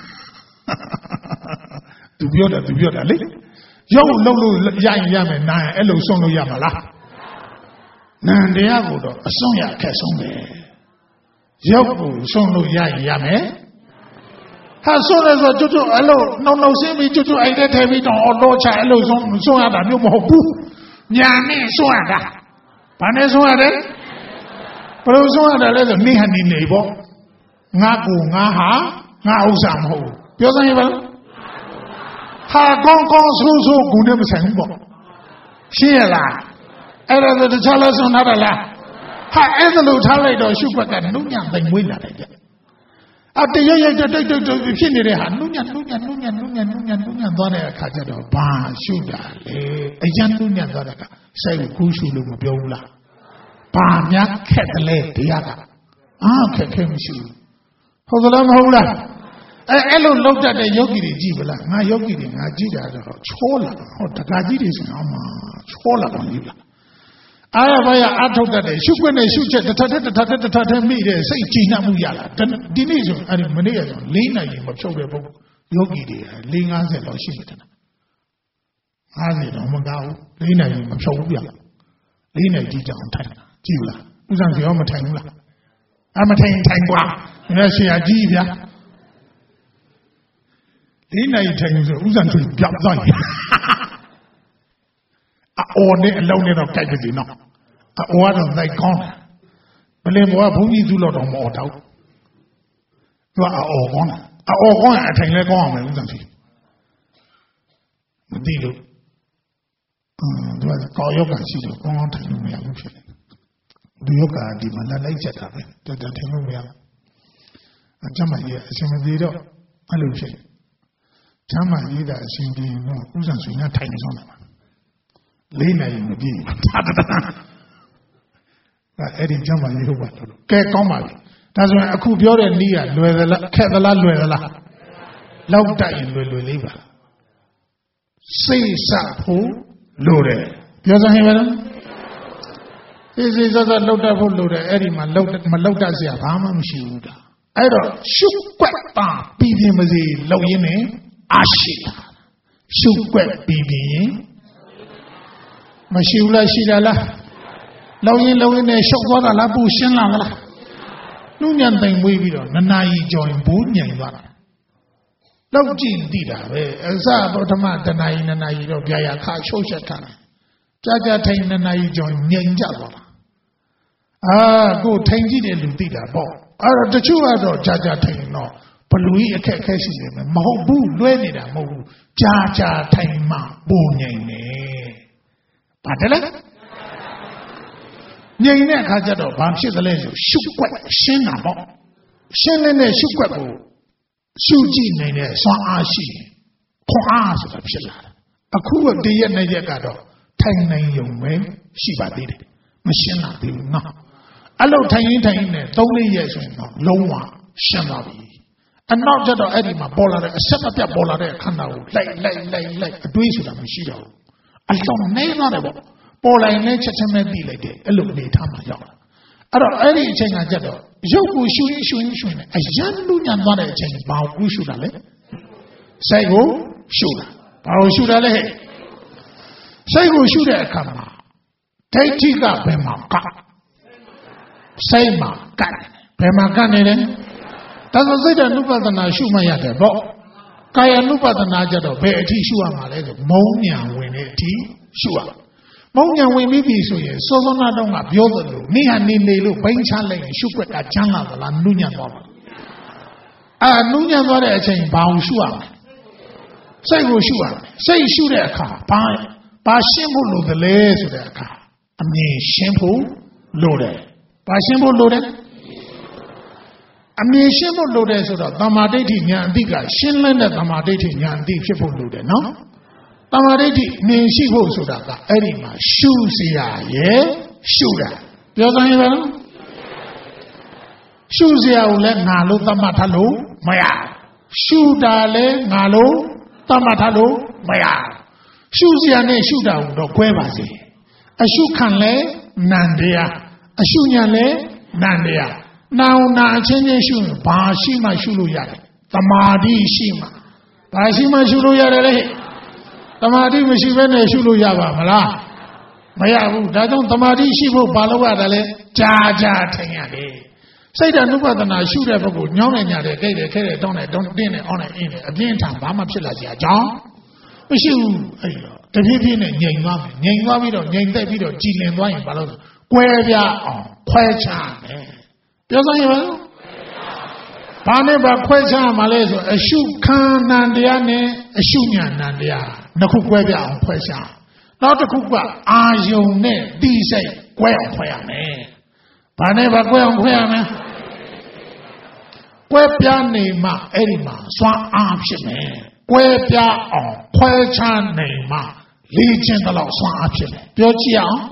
သူပြောတာလေရုပ်လုံးလို့ရရင်ရမယ်နားအဲ့လိုဆုံးလို့ရမှာလားနန္တရားကိုတော့အဆုံးရအခက်ဆုံးပဲရုပ်ကိုဆုံးလို့ရရင်ရမယ်ဟာဆုံးလဲဆိုကျွတ်အဲ့လိုနှုတ်ဆင်းပြီးကျွတ်အိုက်တဲ့ထဲပြီးတော့လောချအဲ့လိုဆုံးရတာမျိုးမဟုတ်ဘူးညာနဲ့ဆုံးရတာဘာနဲ့ဆုံးရတယ်ဘယ်လိုဆုံးရတယ်လဲဆိုနေဟန်နေပေါ့ငါကိုငါဟာငါဥစ္စာမဟုတ်ဘူးပြောစမ်းရပါလားဟာကောင်းဆိုးကိုနဲ့မဆိုင်ဘူးပေါ့ရှင်းရလားအဲ့ဒါဆိုတခြားလဲဆုံးထားတယ်လားဟာအဲ့ဒါလို့ထားလိုက်တော့ရှုပ်ွက်ကနှုတ်ညံသိမ်မွေးလာတယ်ကြအတရရတိတ်ဖြစ်နေတဲ့ဟာနှုတ်ညံသွားတဲ့အခါကျတော့ဘာရှုတာလဲအရန်နှုတ်ညံသွားတဲ့အခါစိတ်ကိုကူးရှုလို့မပြောဘူးလားဘာများခက်တယ်လဲတရားကခက်မရှိဘူးဟုတ်ကလားမဟုတ်လားအဲ့လိုလောက်တတ်တဲ့ယောဂီတွေကြည့်ဗလားငါယောဂီတွေငါကြည့်တာတော့ချောလာဟောတက္ကကြီးတွေဆိုအောင်ချောလာပါလိမ့်လားအားရပါရအထုတ်တတ်တယ်ရှုခွင့်နဲ့ရှုချက်တစ်ထပ်မိတဲ့စိတ်ကြည်နှံ့မှုရလာဒီနေ့ဆိုအဲ့ဒီမနေ့ကဆို4နိုင်ရင်မဖြုတ်တဲ့ပုဂ္ဂိုလ်ယောဂီတွေ450လောက်ရှိတယ်50တော့မကောင်းဘူး4နိုင်ရင်မဖြုတ်ဘူးဗျ4နိုင်ကြည့်ကြအောင်ထိုင်ကြည့်လားဥစ္စာစီရောမထိုင်ဘူးလားမထိုင်ကွာဒါဆရာကြီးဗျာ4နိုင်ထိုင်ဆိုဥစ္စာတွေပြောက်သွားရင်အော်နဲ့အလုံးနဲ့တော့ကြိုက်ကြည့်နော်အော်ကတော့လိုက်ကောင်းတယ်ဘလင်ဘောကဘုန်းကြီးသူ့လောက်တော့မအော်တော့သူကအော်ကောင်းတယ်အထိုင်လဲကောင်းအောင်မယ်ဥစ္စာစီမသိလို့သူကကောက်ရောက်ကရှိတော့ကောင်းကောင်းထိုင်လို့မရဘူးဖြစ်တယ်ဒီရောက်ကဒီမှာလိုက်ချက်တာပဲတော်တော်ထိုင်လို့မရဘူးအကျမ်းမှာကြီးအရှင်မပြေတော့အဲ့လိုဖြစ်ချမ်းသာရေးတာအရှင်ပြေတော့ဥစ္စာဆွေနဲ့ထိုင်နေဆောင်တယ်4 နာရီမပြည့်အဲ့ဒီကျမ်းမှာရေးဟုတ်ပါတော့ကဲကောင်းပါပြီဒါဆိုရင်အခုပြောတဲ့နည်းကလွယ်သလားခက်သလားလွယ်သလားလောက်တိုက်ရင်လွယ်လေးပါစိတ်စဖို့လိုတယ်ပြောစမ်းဟင်ပါလားစိတ်စလောက်တတ်ဖို့လိုတယ်အဲ့ဒီမှာမလောက်တတ်စရာဘာမှမရှိဘူးဒါအဲ့တော့ရှုွက်တာပြီးပြင်းမစီလောက်ရင်းနဲ့အားရှိတာရှုွက်ပြီးပြင်းမရှိဘူးလားရှိတာလားလောက်ရင်းနဲ့ရှုပ်သွားတာလားပူရှင်းလာလားနှုညံသိမ်မွေးပြီးတော့နာရီကြော်ရင်ဘိုးညံသွားတာလောက်ကြည့်သိတာပဲအစပထမတနာရီ2နာရီတော့ပြာခါရှုပ်ချက်ထားတယ်ကြာထိုင်2နာရီကြော်ငြိမ်ကြသွားတာကိုထိုင်ကြည့်တဲ့လူသိတာပေါ့အဲ့တော့တချို့ကတော့ကြာထိုင်တော့ဘလူကြီးအခက်ရှိနေမယ်မဟုတ်ဘူးလွဲနေတာမဟုတ်ဘူးကြာထိုင်မှပိုငြိမ်နေပါတယ်လေငြိမ်တဲ့အခါကျတော့ဘာဖြစ်သလဲဆိုရှုွက်ရှင်းတာပေါ့ရှင်းနေတဲ့ရှုွက်ကိုရှုကြည့်နေတဲ့စွမ်းအားရှိခွန်အားဆိုတာဖြစ်လာတယ်အခုကတရက်နဲ့ရက်ကတော့ထိုင်နိုင်ုံပဲရှိပါသေးတယ်မရှင်းလာသေးဘူးနော်အဲ့လိုထိုင်ရင်နဲ့3-4ရက်ဆိုရင်တော့လုံးဝရှင်းသွားပြီအနောက်ကျတော့အဲ့ဒီမှာပေါ်လာတဲ့အဆက်မပြတ်ပေါ်လာတဲ့ခန္ဓာကိုလိုက်အတွေးဆိုတာမရှိတော့ဘူးအလုံးနေသွားတယ်ပေါ့ပေါ်လာရင်လည်းချက်ချင်းပဲပြီးလိုက်တယ်အဲ့လိုအနေထားမှရောက်လာအဲ့တော့အဲ့ဒီအချိန်ကကျတော့ရုပ်ကိုရှုရင်နဲ့အရန်လူညံသွားတဲ့အချိန်ဘာကိုရှုတာလဲစိတ်ကိုရှုတာဘာကိုရှုတာလဲစိတ်ကိုရှုတဲ့အခါမှာဒိဋ္ဌိကဘယ်မှာကစိတ်မှာကဘယ်မှာကနေလဲဒါဆိုစိတ်တဲ့နုပဒနာရှုမှရတယ်ပေါ့ကာယနုပဒနာကြတော့ဘယ်အထိရှုရမှာလဲဆိုမုံညာဝင်တဲ့အထိရှုရမုံညာဝင်ပြီဆိုရင်စောစောနာတော့ကပြောသလိုနေဟာနေလို့ဘိန်းချလိုက်ရင်ရှုွက်ကချမ်းလာသလားနုညံ့သွားပါနုညံ့သွားတဲ့အချိန်ဘာကိုရှုရမလဲစိတ်ကိုရှုရမယ်စိတ်ရှုတဲ့အခါဘာရှင်းဖို့လိုသလဲဆိုတဲ့အခါအမြင်ရှင်းဖို့လိုတယ်ဘာရှင်းဖို့လိုတယ်အမြင်ရှင်းဖို့လိုတယ်ဆိုတော့သမာဓိဋ္ဌိဉာဏ်အသိကရှင်းလင်းတဲ့သမာဓိဋ္ဌိဉာဏ်အသိဖြစ်ဖို့လိုတယ်နော်သမာဓိဋ္ဌိမြင်ရှိဖို့ဆိုတာကအဲ့ဒီမှာရှုစရာရဲ့ရှုတာပြောစမ်းရင်ပဲနော်ရှုစရာကိုလည်းငါလို့သတ်မှတ်ထားလို့မရရှုတာလည်းငါလို့သတ်မှတ်ထားလို့မရရှုစရာနဲ့ရှုတာကိုတော့꿰ပါစေအရှုခံလည်းနံတရားအရှုညာလည်းနံတရားနာအချင်းချင်းရှုရင်ဘာရှိမှရှုလို့ရတယ်သမာဓိရှိမှဘာရှိမှရှုလို့ရတယ်လေသမာဓိမရှိဘဲနဲ့ရှုလို့ရပါမလားမရဘူးဒါကြောင့်သမာဓိရှိဖို့ဘာလို့ရတယ်လဲကြာထိုင်ရတယ်စိတ်ဓာတ်နုပဒနာရှုတဲ့ဘက်ကိုညောင်းနေကြတယ်ကြိတ်တယ်ခဲတယ်တောင်းတယ်တင်းတယ်အောင်းတယ်အင်းတယ်အပြင်းထန်ဘာမှဖြစ်လာကြအကြောင်းမရှိဘူးအဲ့တော့တဖြည်းဖြည်းနဲ့ငြိမ်သွားမယ်ငြိမ်သွားပြီးတော့ငြိမ်သက်ပြီးတော့ကြည်လင်သွားရင်ဘာလို့ကွဲပြားအောင်ခွဲခြားမယ်ပြောစမ်းရပါဦးဘာနဲ့ဘာခွဲခြားမှာလဲဆိုအရှုခံနံတရားနဲ့အရှုညာနံတရားနှစ်ခုကွဲပြားအောင်ခွဲခြားနောက်တစ်ခုကအာယုံနဲ့တိစိတ်ကွဲအောင်ခွဲရမယ်ဘာနဲ့ဘာကွဲအောင်ခွဲရမလဲကွဲပြားနေမှအဲ့ဒီမှာစွမ်းအားဖြစ်မယ်ကွဲပြားအောင်ခွဲခြားနေမှလေ့ကျင့်တော့စွမ်းအားဖြစ်မယ်ပြောကြည့်အောင်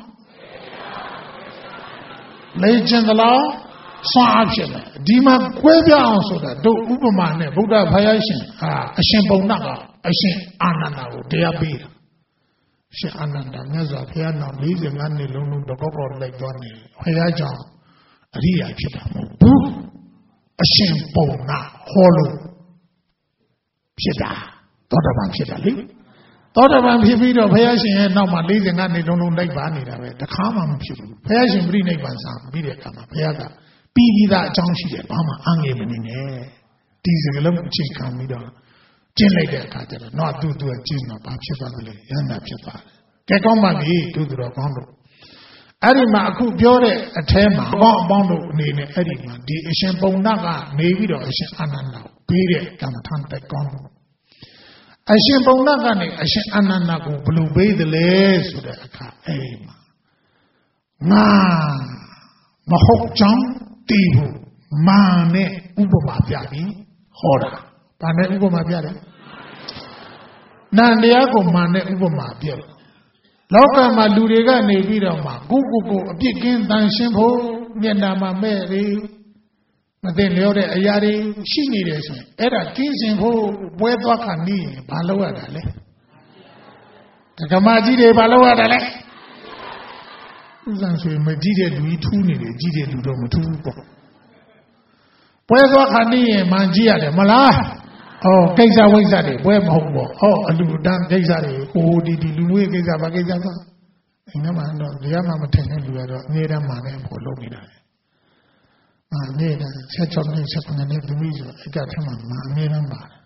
လေ့ကျင့်တော့စွမ်းအားဖြစ်မယ်ဒီမှာကွဲပြားအောင်ဆိုတာတို့ဥပမာနဲ့ဗုဒ္ဓဘုရားရှင်အရှင်ပုံနာကအရှင်အာနန္ဒာကိုတရားပေးတာရှင်အာနန္ဒာမြတ်စွာဘုရားနောက်45နှစ်လုံးလုံးတကောကောလိုက်သွားနေဘုရားကြောင့်အရိယာဖြစ်တာမဟုတ်ဘူးအရှင်ပုံနာဟောလို့ဖြစ်တာသောတာပန်ဖြစ်တာလေသောတာပန်ဖြစ်ပြီးတော့ဘုရားရှင်ရဲ့နောက်မှာ45နှစ်လုံးလုံးလိုက်ပါနေတာပဲတခါမှမဖြစ်ဘူးဘုရားရှင်ပြိဋိဘံစာပြီးတဲ့အခါမှာဘုရားကပြီးသားအကြောင်းရှိတယ်ဘာမှအငြင်းမနေနဲ့ဒီစကလုံးအချိန်ခံပြီးတော့ကျင့်လိုက်တဲ့အခါကျတော့တော့သူကကျင့်တော့ဘာဖြစ်သွားလဲရဟန္တာဖြစ်သွားတယ်ကဲကောင်းပါပြီသူတော်ကောင်းတို့အဲ့ဒီမှာအခုပြောတဲ့အထဲမှာအပေါင်းတို့အနေနဲ့အဲ့ဒီမှာဒီအရှင်ပုံနာကနေပြီးတော့အရှင်အာနန္ဒာကိုပေးတဲ့ကမ္မထန်တိုက်ကောင်းလို့အရှင်ဘုံနာကနေအရှင်အာနန္ဒာကိုဘယ်လိုပေးသလဲဆိုတဲ့အခါအဲ့ဒီမှာငါမဟုတ်ကြောင်းသိဖို့မာနဲ့ဥပမာပြပြီးဟောတာ။ဘာနဲ့ဥပမာပြတယ်။နန္တရားကိုမာနဲ့ဥပမာပြတယ်။လောကမှာလူတွေကနေပြီးတော့မှကိုအပြစ်ကင်းတန်ရှင်းဖို့မျက်နှာမှာမဲ့တွေမသိလျော့တဲ့အရာတွေရှိနေတယ်ဆိုရင်အဲ့ဒါကင်းစင်ဖို့ပွဲသွားခါနေရင်ဘာလုပ်ရတာလဲ။ဓမ္မကြီးတွေဘာလုပ်ရတာလဲ။ဥစ္စာဆိုရင်မကြည့်တဲ့လူကြီးထူးနေတယ်ကြည့်တဲ့လူတော့မထူးဘူးပေါ့ပွဲသွားခါနေရင်မှန်ကြည့်ရတယ်မလားဟောကိစ္စဝိစ္စတွေပွဲမဟုတ်ပေါ့ဟောအလူတန်းကိစ္စတွေကိုဒီလူဝေးကိစ္စဘာကိစ္စသွားအိမ်ထဲမှာတော့တရားမှမထင်တဲ့လူကတော့အမြဲတမ်းမှလည်းဖို့လုပ်နေတာလေအမြဲတမ်း16နှစ်19နှစ်သမီးဆိုအကထမှအမြဲတမ်းပါတယ်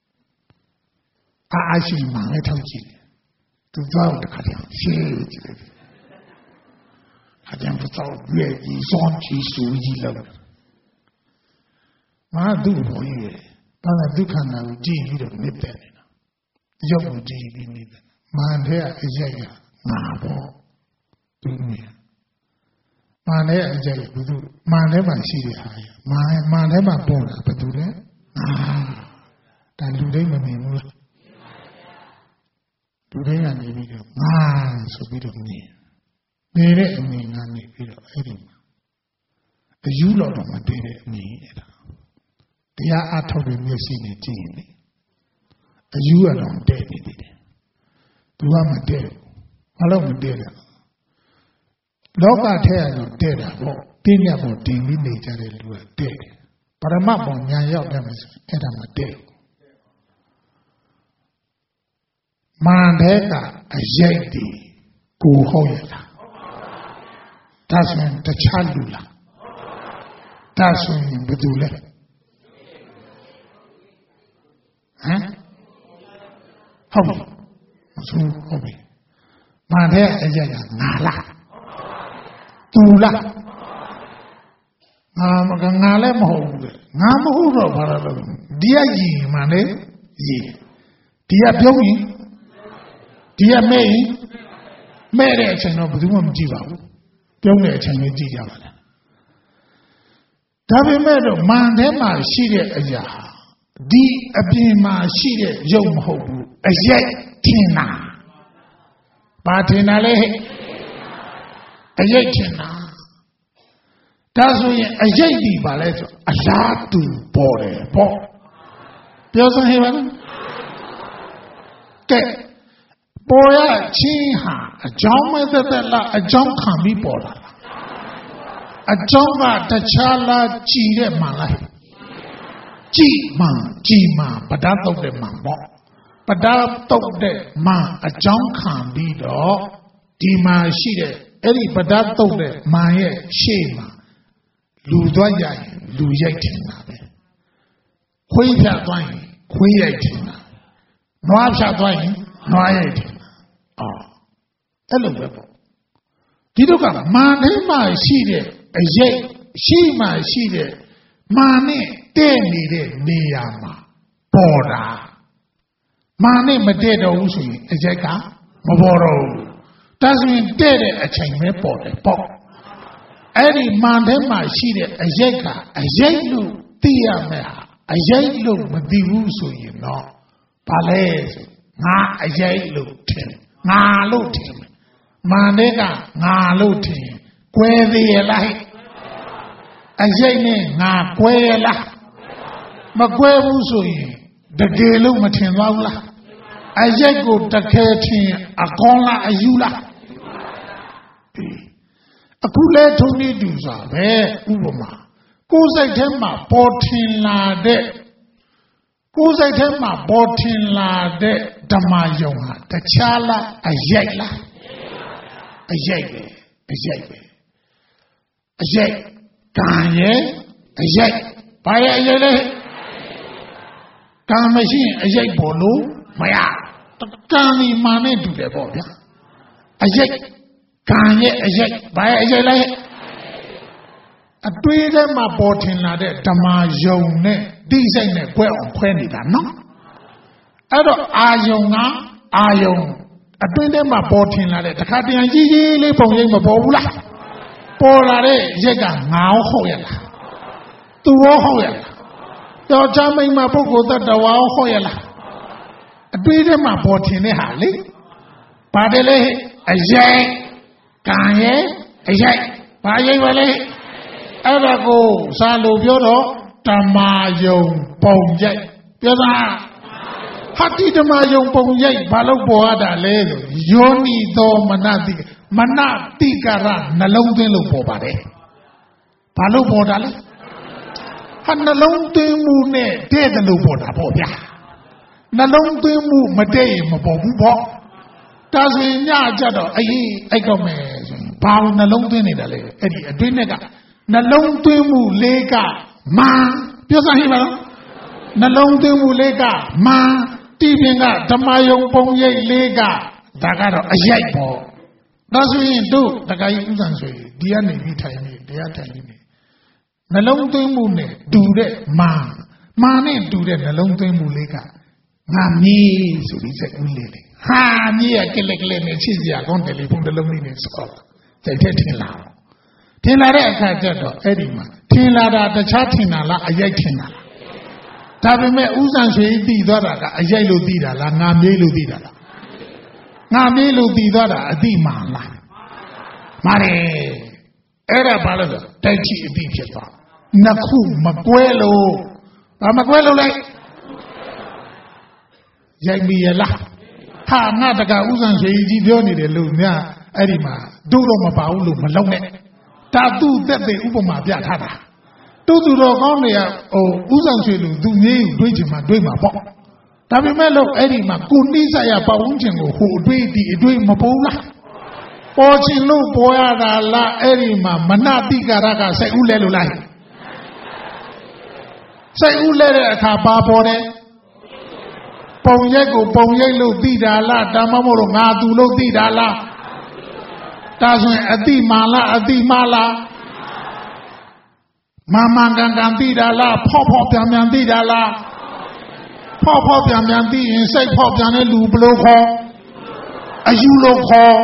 အားရှိမှလည်းထောက်ကြည့်သူသွားတော့တခါတည်းရှင်းကြည့်တယ်အကျဉ်းပသောရဲ့ဒီစွန်ချီဆူကြီးလောက်ငါဒုက္ခပေါ်ကြီးရဲ့ဘာသာဒုက္ခနာကိုကြည့်ပြီးတော့နေတဲ့နေတာရုပ်ကိုကြည့်ပြီးနေတဲ့မာန်တဲ့အရိုက်ကငါပေါ့သူမြင်မာန်တဲ့အရိုက်ဘယ်သူမာန်ထဲမှာရှိတဲ့ဟာမာန်ထဲမှာပေါ်တာဘယ်သူလဲဒါလူတိုင်းမမြင်ဘူးလားလူတိုင်းကနေပြီးတော့ငါဆိုပြီးတော့မြင်နေတဲ့အမြင်ကနေပြီးတော့အဲ့ဒီမှာအယူလောက်တော့မတည်တဲ့အမြင်အဲ့ဒါတရားအထုတ်တဲ့မျက်စိနဲ့ကြည့်ရင်လေအယူကတော့တဲ့နေတယ်သူကမတဲ့ဘာလို့မတဲ့လဲလောကထဲကတော့တဲ့တာပေါ့ပြည့်ညတ်ပေါ်တင်ပြီးနေကြတဲ့လူကတဲ့တယ်ပရမတ်ပေါ်ညာရောက်တယ်ဆိုအဲ့ဒါမတဲ့မာန်တဲ့ကအရိုက်ဒီကိုဟုတ်ရလားဒါဆိုရင်တခြားလူလားဒါဆိုရင်ဘယ်သူလဲဟမ်ဟုတ်ပြီမဆိုးဟုတ်ပြီမာန်တဲ့အရာကငါလားသူလားငါလည်းမဟုတ်ဘူးငါမဟုတ်တော့ဘာလို့လဲဒီကရည်မှန်လေရည်ဒီကပြုံးရင်ဒီကမဲ့တဲ့အချိန်တော့ဘယ်သူမှမကြည့်ပါဘူးပြုံးတဲ့အချိန်လေးကြည့်ကြပါလားဒါပေမဲ့တော့မာန်ထဲမှာရှိတဲ့အရာဒီအပြင်မှာရှိတဲ့ရုပ်မဟုတ်ဘူးအရိုက်ထင်တာဘာထင်တာလဲအရိုက်ထင်တာဒါဆိုရင်အရိုက်ဒီပါလဲဆိုအလားတူပေါ်တယ်ပေါ့ပြောစမ်းဟဲ့ပါလားကဲပေါ်ရချင်းဟာအကြောင်းမဲ့သက်လားအကြောင်းခံပြီးပေါ်လာအကြောင်းကတခြားလားကြည်တဲ့မှန်လားကြည်မှပဒတ်တုတ်တဲ့မှန်ပေါ့ပဒတ်တုတ်တဲ့မှန်အကြောင်းခံပြီးတော့ဒီမှာရှိတဲ့အဲ့ဒီပဒတ်တုတ်တဲ့မှန်ရဲ့ရှေ့မှာလူသွားရရင်လူရိုက်ထင်တာပဲခွေးဖြတ်သွားရင်ခွေးရိုက်ထင်တာနွားဖြတ်သွားရင်နွားရိုက်ထင်တာအဲ့လိုပဲပေါ့ဒီတော့ကမာန်ထဲမှာရှိတဲ့အရေးရှိမှရှိတဲ့မာန်နဲ့တဲ့နေတဲ့နေရာမှာပေါ်တာမာန်နဲ့မတဲ့တော့ဘူးဆိုရင်အရေးကမပေါ်တော့ဘူးဒါဆိုရင်တဲ့တဲ့အချိန်ပဲပေါ်တယ်ပေါ့အဲ့ဒီမာန်ထဲမှာရှိတဲ့အရေးကအရေးလို့သိရမယ်ဟာအရေးလို့မသိဘူးဆိုရင်တော့ဘာလဲဆိုငါအရေးလို့ထင်ငါလို့ထင်မာန်တဲ့ကငါလို့ထင်ကွဲသေးရဲ့လားအရေးနဲ့ငါကွဲရဲ့လားမကွဲဘူးဆိုရင်တကယ်လို့မထင်ပါဘူးလားအရေးကိုတကယ်ထင်အကောင်းလားအယူလားအခုလဲထုံးနေတူစွာပဲဥပမာကိုယ်စိတ်ထဲမှာပေါ်ထင်လာတဲ့ဓမ္မယုံဟာတခြားလားအရေးလားအရေးပဲအရေးကံရဲ့အရေးဘာရဲ့အရေးလဲကံမရှိရင်အရေးပေါ်လို့မရကံဒီမာနဲ့တူတယ်ပေါ့ဗျာအရေးကံရဲ့အရေးဘာရဲ့အရေးလဲအတွေးထဲမှာပေါ်ထင်လာတဲ့ဓမ္မယုံနဲ့တိစိတ်နဲ့ကွဲအောင်ခွဲနေတာနော် Ado ayonga ayong atwinde ma botin la de takatian ji le pong yai ma bo bu la po la de yet ka ngao hot ya la tu wo hot ya la yow cha mai ma pukko tat tawa hot ya la atwinde ma botin ne ha le ba de le ayai kan ye ayai ba yai ba le ada ko sa lo pyo do tama yong pong yai pyo sa Hati dama yung pong yay balaw po ada ledo yoni do manati kara nalong din lo po pare balaw po dale han nalong din mu ne de lo po da po bya nalong din mu mate ma po bu po ta sin nya ja do ai ko me ba nalong din ni dale edi adwin ne ka nalong din mu le ka ma pyo sa hi ba nalong din mu le ka ma Tipinga Tamayong Pong Yay Lega Dagaro Ayay Po. That's why do Dagai Usanso, Diane Vitani, Diatani. Nalong to Mune, do that Mane do that along to Mulega. Nami, so he said, Ha, near Keleklen, Chizia, on the Lipon the loneliness of the Tetina. Tinara Kajato, Edima, Tinara the Chatina, Ayatina. Tabime usan sui di dara ka ayai lo di da la nga me lo di da la nga me lo di dara adi ma la ma re era ba lo tai chi adi phit twa nakhu ma kwe lo ba ma kwe lo lai yai mi ya la ha nga ta ka usan sui ji pyo ni de lo nya adi ma do lo ma ba u lo ma law ne ta tu tet de upama pya tha taတူတူတော်ကောင်းတွေကဥဆောင်ဆွေလူသူငေးကိုတွေးချင်မှတွေးမှာပေါ့ဒါပေမဲ့လို့အဲ့ဒီမှာကိုနှိစရပတ်ဝန်းကျင်ကိုဟိုအတွေးဒီအတွေးမပေါ်လားပေါ်ချင်လို့ပေါ်ရတာလားအဲ့ဒီမှာမနတိကာရကစိတ်ဥလဲလို့လားစိတ်ဥလဲတဲ့အခါဘာပေါ်တယ်ပုံရိပ်ကိုပုံရိပ်လို့သိတာလားဒါမှမဟုတ်ငါသူလို့သိတာလားဒါဆိုရင်အတိမာလားအတိမာလားMama gangan tidak lah, pop yang tidak lah, pop yang tidak, saya pop yang ni lu belum kau, ayu lu kau,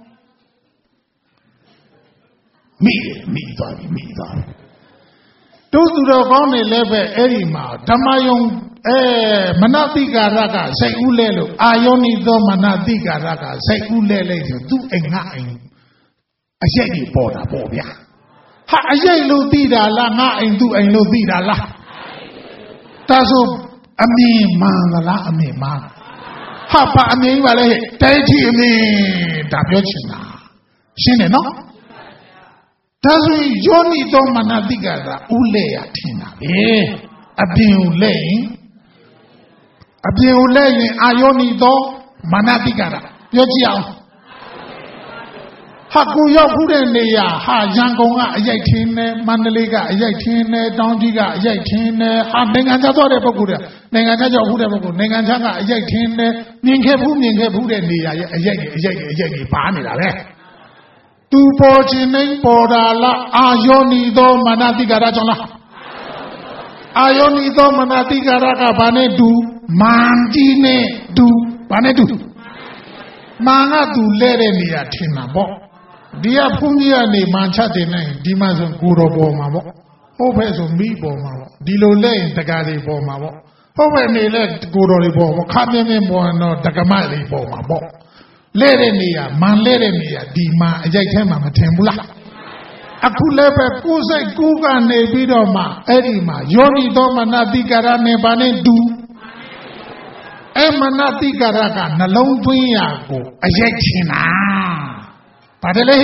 mi dah. Tu sudah kau ni lepas erima, damayong mana tiga raga, saya ulelu, ayon itu mana tiga raga, saya ulelu itu tu enggak, asyik di boda ya. Ha ayai lo di da la nga ain tu ain lo di da la ta so ame ma la ame ma ha pa ame ba le tai chi ame da pyo chin la shin ne no ta so yoni to manatika da u le ya thin da be apin u le yin ayoni to manatika da pyo chi aung Ha ku yaw phu de ne ya ha Yangon ka ayai thin ne Mandalay ka ayai thin ne Taungji ka ayai thin ne ha Naingan cha twa de pukku de Naingan cha yaw phu de pukku Naingan cha ka ayai thin ne Myin khe phu de ne ya ayai ni pa ni da be Tu po chin nain po da la ayoni to manatika ra chaung la ayoni to manatika ra ka ba ne du man ji ne du ba ne du man ga tu le de ne ya thin na po Dia punya ni manca denai di masuk guru bawa mabo, apa itu mi bawa mabo, di luar ini tegari bawa mabo, apa ni le guru ni bawa, kami ni bawa no tegamai ni bawa mabo, lere ni ya, man lere ni ya, di ma ajai tema matembula. Aku lepas pusai kuka ni bido ma, eri ma, yoni do mana tikara ne bane du, mana tikara kan nalong punya aku ajai cina. Padahal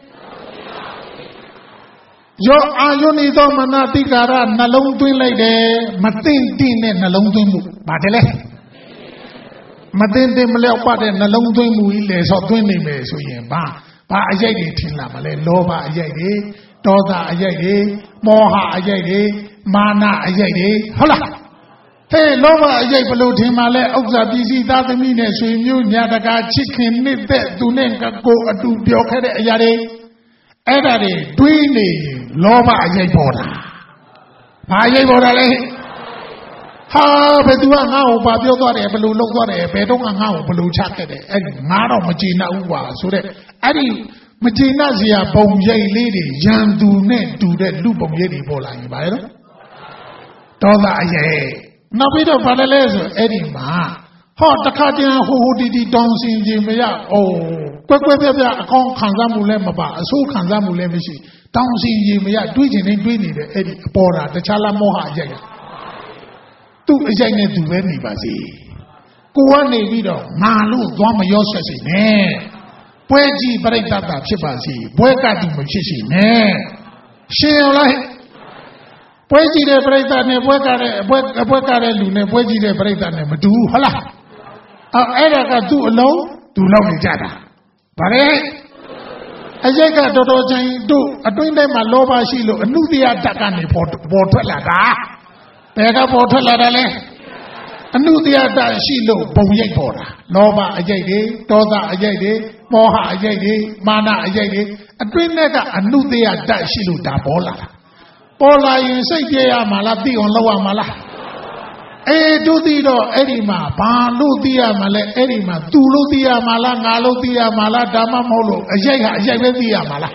yo ayoni to manatika ra nalong twin lai de matin tin ne nalong twin mu padahal matin tin mlauk pa de nalong twin mu yi le so twin nei me so yin ba ayai de thin la ma le loba ayai de dosa ayai de moha ayai de mana ayai deဟုတ်လားဟေးလောဘအရေးဘလို့ထင်မှလဲဥစ္စာပစ္စည်းသားသမီးနဲ့ဆွေမျိုးညာတကာချစ်ခင်နှစ်သက်သူနဲ့ကိုအတူပြောခဲ့တဲ့အရာတွေအဲ့ဒါတွေတွေးနေလောဘအရေးပေါ်တာဘာအရေးပေါ်တာလဲ Ha, but you are now, but you got a blue look at a bed on how blue jacket, and Maro Magina Uwa, so that Adi Magina Zia Bom Yay lady, Jan do net do that loop of Yeti Bolang, by the Tola Ye. Now we don't parallel Eddie Ma. Hot the Cardinal who did it dancing Jimmy. Oh, but whether they are called Kanzamulema, so Kanzamulemishi, dancing Jimmy, doing and doing it, Eddie Bora, the Chalamoha Jaya. Tu ejane tu be ni ba si ko wa ne bi do nga lu twa ma yo swet si ne pwe ji parittata phit ba si pwe ka tu ma phit si ne shin yo lai pwe ji de paritta ne pwe ka de lu ne pwe ji de paritta ne ma tu ho la ai da ka tu alone tu law ni ja ta ba le a yai ka do do chain tu atwin dai ma lo ba shi lo anu tiya tat ka ne bo thwet la ta Pega bottle ladale. A new theatre she low, Boyek Bora. Nova a jade, Toda a jade, Moha a jade, Mana a jade, a twin nega, a new theatre she low da bola. Bola, you say, Jaya Malati on Lower Mala. Eh, do the Edima, Pan Ludia Male, Edima, Tuludia Mala, Naludia Mala, Dama Molo, a Jaya Mala.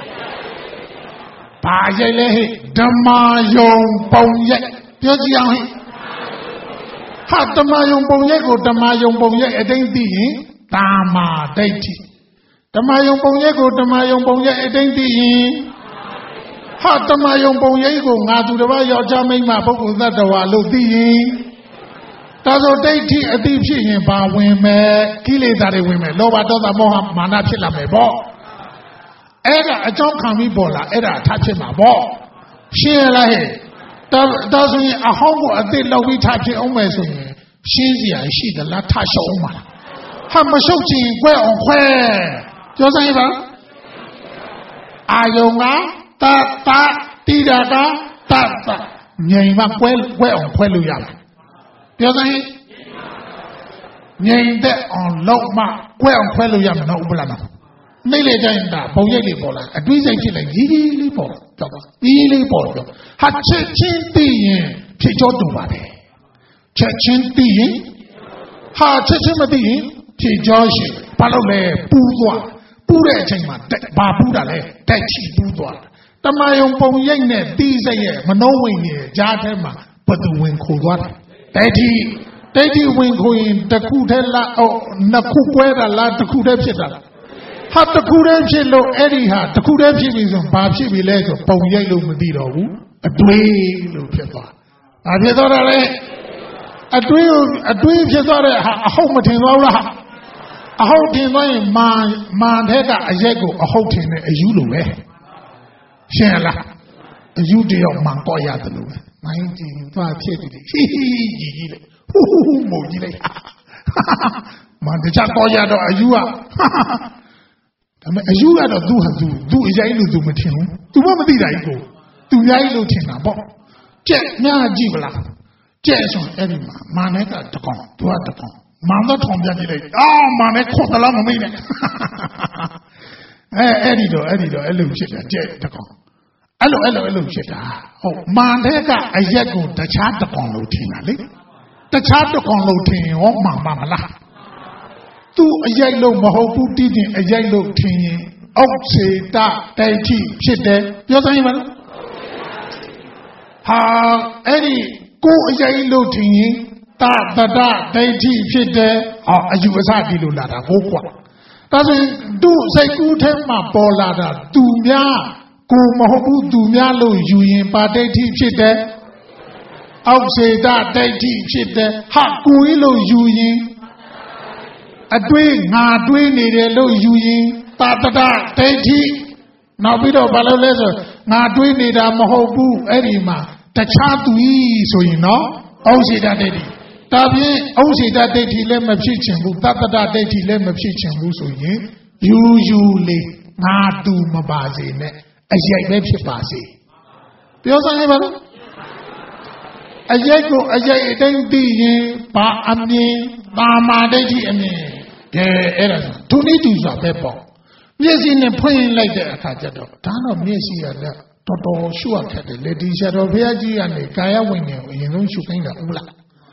Pa Jale, Dama Yong Boyek.ပြောကြည့်အောင်ဟာတမယုံပုံရိပ်ကိုတမယုံပုံရိပ်အတိတ်သိရင်တာမာဒိဋ္ဌိတမယုံပုံရိပ်ကိုတမယုံပုံရိပ်အတိတ်သိရင်ဟာတမယုံပုံရိပ်ကိုငါသူတစ်ပါးယောက်ျားမိန်းမပုဂ္ဂိုလ်သတ္တဝါလို့သိရင်ဒါဆိုဒိဋ္ဌိအတိဖြစ်ရင်ဘာဝင်မဲ့ကိလေသာတွေဝင်မဲ့လောဘဒေါသမောဟမာနဖြစ်လာမယ်ပေါ့အဲ့ဒါအကြောင်းခံပြီးပေါ်လာအဲ့ဒါအထဖြစ်မှာပေါ့ရှင်းရလားဟဲ့ဒါဆိုရင်အဟောင်းကိုအသစ်လောက်ပြီးထားဖြစ်အောင်မယ်ဆိုရင်ရှင်းစရာရှိသလားထရှောက်အောင်ပါလားဟာမရှုပ်ချင်ကွဲအောင်ခွဲပြောစမ်းရပါအာယုံကတတတိရကတတငြိမ်မှကွဲအောင်ခွဲလို့ရမယ်ပြောစမ်းငြိမ်တဲ့အောင်လောက်မှကွဲအောင်ခွဲလို့ရမယ်နော်ဥပလာနော်နေလေတိုင်းတာဘုံရိပ်လေးပေါ်လာအတွေးစိတ်ဖြစ်လိုက်ကြီးလေးပေါ်ကြောက်ပါကြီးလေးပေါ်ကြောက်ဟာချက်ချင်းသိရင်ဖြစ်ကြောတူပါတယ်ချက်ချင်းသိရင်ဟာချက်ချင်းမသိရင်ဖြစ်ကြောရှိဘာလို့လဲပူးသွားပူးတဲ့အချိန်မှာဘာပူးတာလဲတိုက်ချီပူးသွားတမယုံပုံရိပ်နဲ့တီးစိတ်ရဲ့မနှောဝင်ရဲ့ကြားထဲမှာဘသူဝင်ခိုသွားတာတိုက်ချီဝင်ခိုရင်တစ်ခုတည်းလားနှစ်ခုကွဲတာလားတစ်ခုတည်းဖြစ်တာလားဟာတခုတည်းဖြစ်လို့အဲ့ဒီဟာတခုတည်းဖြစ်ပြီဆိုဘာဖြစ်ပြီလဲဆိုပုံရိပ်လို့မသိတော့ဘူးအတွေးလို့ဖြစ်သွားဘာဖြစ်သွားတာလဲအတွေးဖြစ်သွားတဲ့ဟာအဟုတ်မထင်သွားဘူးလားအဟုတ်ထင်သွားရင်မာတဲ့ကအရက်ကိုအဟုတ်ထင်တဲ့အယူလိုပဲရှင်းလားအယူတယောက်မှန်တော့ရတယ်လို့ပဲမိုင်းကြည့်သွားဖြစ်တယ်ဟီကြီးလေဟူးမို့ကြီးလေမာတခြားတော့ရတော့အယူကဒါပေမဲ့အယူကတော့သူအရင်လို့သူမထင်ဘူးသူမသိတာကြီးကိုသူရိုင်းလို့ထင်တာပေါ့ကြက်ညာကြည့်ဗလားကြက်ဆိုအဲ့ဒီမှာမာနဲ့ကတကောင်သူကတကောင်မာတော့ထောင်ပြကြည့်လိုက်မာနဲ့ခုတ်တလားမမေ့နဲ့အဲ့ဒီတော့အဲ့လိုဖြစ်တာကြက်တကောင်အဲ့လိုဖြစ်တာဟုတ်မာနဲ့ကအရက်ကိုတခြားတကောင်လို့ထင်တာလေတခြားတကောင်လို့ထင်ရောမာပါမလားသူအရိုက်လို့မဟုတ်ဘူးတည်တင်အရိုက်လို့ထင်ရင်အောက်ခြေတတိုက်ထိဖြစ်တယ်ပြောစမ်းရမလားဟာအဲ့ဒီကိုအရိုက်လို့ထင်ရင်တတိုက်ထိဖြစ်တယ်အယူအဆဒီလိုလာတာဟုတ်ကွာဒါဆိုရင်သူ့စိတ်ကူးထဲမှာပေါ်လာတာသူများကိုမဟုတ်ဘူးသူများလို့ယူရင်ပါဒိဋ္ဌိဖြစ်တယ်အောက်ခြေတတိုက်ထိဖြစ်တယ်ဟာကိုကြီးလို့ယူရင်အတွေးငါတွေးနေတယ်လို့ယူရင်တာတဒဒိဋ္ဌိနောက်ပြီးတော့ဘာလို့လဲဆိုငါတွေးနေတာမဟုတ်ဘူးအဲ့ဒီမှာတခြားသူကြီးဆိုရင်နော်ဩစေတဒိဋ္ဌိဒါဖြင့်ဩစေတဒိဋ္ဌိလည်းမဖြစ်ချင်ဘူးတတ္တဒိဋ္ဌိလည်းမဖြစ်ချင်ဘူးဆိုရင်ယူလေးငါတူမပါစေနဲ့အရိုက်ပဲဖြစ်ပါစေပြောစမ်းလိုက်ပါလားအရိုက်ကိုအရိုက်အတိုင်းသိရင်ဘာအမြင်ပါမာဒိဋ္ဌိအမြင်အဲ့ဒါသူနည်းတူစွာပဲပေါ့မျက်စိနဲ့ဖွင့်လိုက်တဲ့အခါကျတော့ဒါတော့မျက်စိရလက်တော်ရှုရခက်တယ်လေဒီဆရာတော်ဘုရားကြီးကနေကာယဝိညာဉ်ကိုအရင်ဆုံးရှုခိုင်းတာဟုတ်လား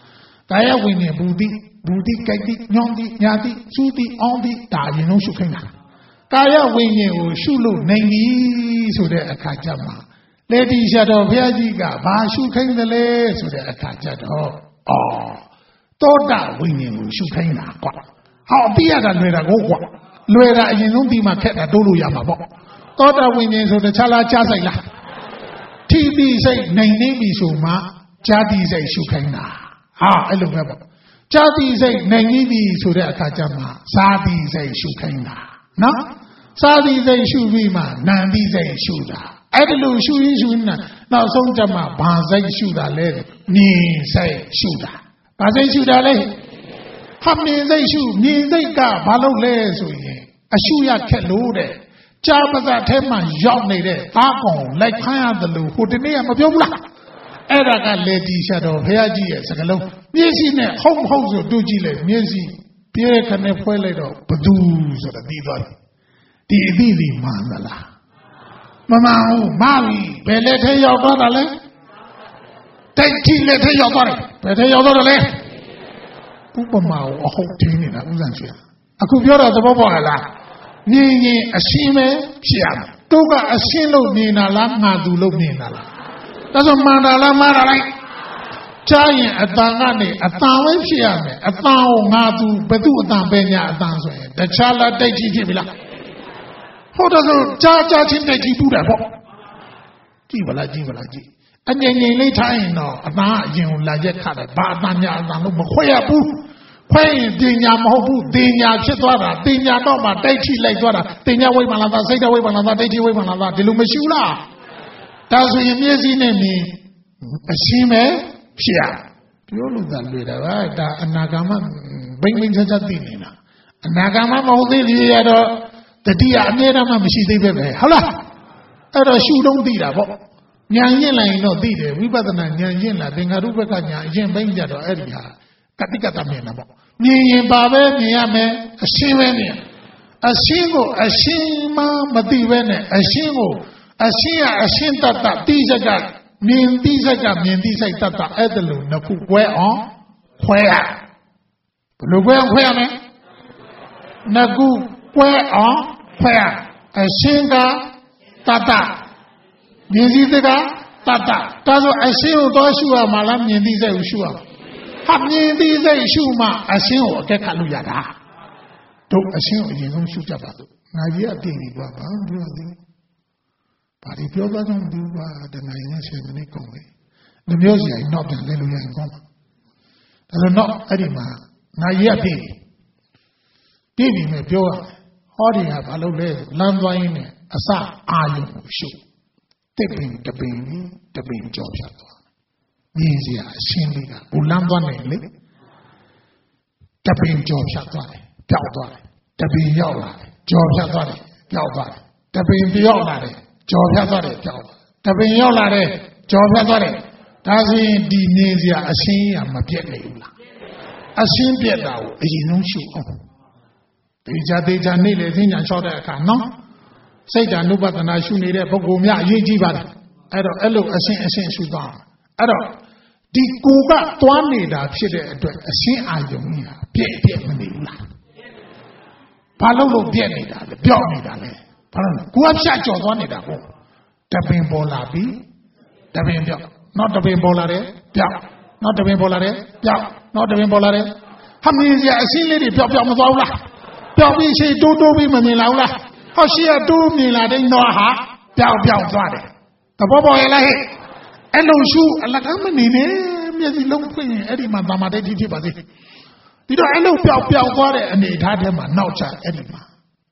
ကာယဝိညာဉ်ဘူတိကြိုက်တိညောင်းတိညာတိစူးတိအောင်းတိဒါအရင်ဆုံးရှုခိုင်းတာကာယဝိညာဉ်ကိုရှုလို့နိုင်ပြီဆိုတဲ့အခါကျမှလေဒီရှာတော်ဘုရားကြီးကဘာရှုခိုင်းတယ်လဲဆိုတဲ့အခါကျတော့သောတာဝိညာဉ်ကိုရှုခိုင်းတာကွာဟောသိရတာလွယ်တာကိုကွာလွယ်တာအရင်ဆုံးဒီမှာခက်တာတိုးလို့ရမှာပေါ့သောတာဝိညာဉ်ဆိုတခြားလားကြားဆိုင်လားထိတိစိတ်နိုင်နေပြီဆိုမှဇာတိစိတ်ရှုခိုင်းတာအဲ့လိုပဲပေါ့ဇာတိစိတ်နိုင်နေပြီဆိုတဲ့အခါကျမှဇာတိစိတ်ရှုခိုင်းတာနော်ဇာတိစိတ်ရှုပြီးမှနံတိစိတ်ရှုတာအဲ့ဒါလို့ရှုရင်းရှုနေနောက်ဆုံးကျမှဘာစိတ်ရှုတာလဲမြင်စိတ်ရှုတာဘာစိတ်ရှုတာလဲမြင်စိတ်ရှုမြင်စိတ်ကဘာလို့လဲဆိုရင်အရှုရခက်လို့တဲ့ကြာပါးထဲမှာရောက်နေတဲ့သားကောင်လိုက်ခိုင်းရတယ်လို့ဟိုတနေ့ကမပြောဘူးလားအဲ့ဒါကလေတီရှာတော်ဘုရားကြီးရဲ့စကားလုံးမျက်စိနဲ့ဟုတ်မဟုတ်ဆိုတို့ကြည့်လိုက်မျက်စိပြဲခနဲ့ဖွဲလိုက်တော့ဘသူဆိုတာသိသွားတယ်ဒီအသိဒီမှန်သလားမမှန်ဘူးမှားပြီဘယ်လက်ထဲရောက်သွားတာလဲတိုက်ထိလက်ထဲရောက်သွားတယ်ဘယ်ထဲရောက်သွားတယ်လဲဥပမာကိုအဟုတ်တင်းနေတာဥစ္စာရှိအခုပြောတာသဘောပေါက်လားမြင်ရင်အရှင်းပဲဖြစ်ရမယ်တို့ကအရှင်းလို့မြင်တာလားငါသူလို့မြင်တာလားဒါဆိုမှန်တာလားမှားတာလားကြားရင်အတန်ကနေအတန်ပဲဖြစ်ရမယ်အတန်ကိုငါသူဘယ်သူအတန်ပဲညာအတန်ဆိုရင်တခြားလားတိုက်ကြည့်ဖြစ်ပြီလားဟုတ်တယ်ဆိုကြားချင်းတိုက်ကြည့်ဘူးတယ်ပေါ့ကြည့်ပါလားအငြိမ်လေးထားရင်တော့အတန်အရင်ကိုလာရက်ခတယ်ဘာအတန်ညာအတန်လို့မခွဲရဘူးခွဲရင်တင်ညာမဟုတ်ဘူးတင်ညာဖြစ်သွားတာတင်ညာတော့မှတိုက်ထိလိုက်သွားတာတင်ညာဝိပ္ပန္နသာစိတ်တဝိပ္ပန္နသာဒိဋ္ဌိဝိပ္ပန္နသာဒီလိုမရှိဘူးလားဒါဆိုရင်မျက်စိနဲ့မြင်အရှင်းပဲဖြစ်ရပြောလို့သာလွယ်တာပါဒါအနာဂါမဘိမ့်ဘိမ့်ချက်သိနေတာအနာဂါမမဟုတ်သေးလေရတော့တတိယအမြဲတမ်းမရှိသေးပဲဟုတ်လားအဲ့တော့ရှုတော့သိတာပေါ့ဉာဏ်ရင့်လိုက်ရင်တော့သိတယ်ဝိပဿနာဉာဏ်ရင့်လာသင်္ခါရုပ္ပကဉာဏ်အရင်ဘိမ့်ကြတော့အဲ့ဒီဟာကတိကတမြင်တာပေါ့မြင်ရင်ပါပဲမြင်ရမယ်အရှင်းပဲမြင်အရှင်းကိုအရှင်းမှမသိပဲနဲ့အရှင်းကိုအရှင်းအရှင်းတတ်တိစကမြင်တိစကမြင်တိစိတ်တတ်အဲ့ဒါလို့နှစ်ခုကွဲအောင်ခွဲရဘယ်လိုကွဲအောင်ခွဲရမလဲနှစ်ခုကွဲအောင်ခွဲရအရှင်းကတတ်မြင်တိစကတတ်ဒါဆိုအရှင်းကိုတော့ရှုရမှာလားမြင်တိစိတ်ကိုရှုရမှာမြင်တိစိတ်ရှုမှအရှင်းကိုအကဲခတ်လို့ရတာတို့အရှင်းကိုအရင်ဆုံးရှုကြပါစို့ငါကြီးအသိနေပါဘာပြောသေးဘာဒီပြောသွားတော့ဒီပါတဏှာနဲ့ဆယ်မိနစ်ကုန်ပြီလူမျိုးစီရင်တော့ပြန်လဲလို့ရရင်ကောင်းပါဒါဆိုတော့အဲ့ဒီမှာငါကြီးအသိပြီမဲ့ပြောရဟောဒီကဘာလို့လဲလမ်းသွားရင်းနဲ့အစအာယုံကိုရှုတစ်ပင်တပင်ကြောဖြတ်သွားမြင်စရာအရှင်းလေးကဘူလမ်းသွားနေလေတပင်ကြောဖြတ်သွားတယ်ပျောက်သွားတယ်တပင်ရောက်လာတယ်ကြောဖြတ်သွားတယ်ပျောက်သွားတယ်တပင်ပြောက်လာတယ်ကြောဖြတ်သွားတယ်ပျောက်တပင်ရောက်လာတယ်ကြောဖြတ်သွားတယ်ဒါဆိုရင်ဒီမြင်စရာအရှင်းရမပြတ်နေဘူးလားအရှင်းပြတ်တာကိုအရင်ဆုံးရှုအောင်တေချာနေလေသိညာလျှောက်တဲ့အခါနော်စိတ်ဓာနုပဒနာရှုနေတဲ့ပုဂ္ဂိုလ်များအရေးကြီးပါတယ်အဲ့တော့အဲ့လိုအရှင်းရှုသွားအဲ့တော့ဒီကိုကသွားနေတာဖြစ်တဲ့အတွက်အရှင်းအာယုံကြီးပြည့်မနေဘူးလားဘာလို့ပြည့်နေတာလဲပြောက်နေတာလဲဘာလို့ကိုကဖြတ်ကျော်သွားနေတာကိုတပင်ပေါ်လာပြီတပင်ပြောက်နောက်တပင်ပေါ်လာတယ်ပြောက်နောက်တပင်ပေါ်လာတယ်ပြောက်နောက်တပင်ပေါ်လာတယ်မြင်စရာအရှင်းလေးတွေပြောက်မသွားဘူးလားပြောက်ပြီးရှိတိုးပြီးမမြင်လာဘူးလားဟောရှိရတိုးမြင်လာတဲ့တော့ဟာပြောက်သွားတယ်သဘောပေါက်ရဲ့လားဟဲ့အဲ့လိုရှုအလကားမနေနဲ့မျက်စိလုံးဖွင့်ရင်အဲ့ဒီမှာသမာဓိဖြစ်ပါစေဒီတော့အဲ့လိုပြောက်သွားတဲ့အနေအထားထဲမှာနောက်ချအဲ့ဒီမှာ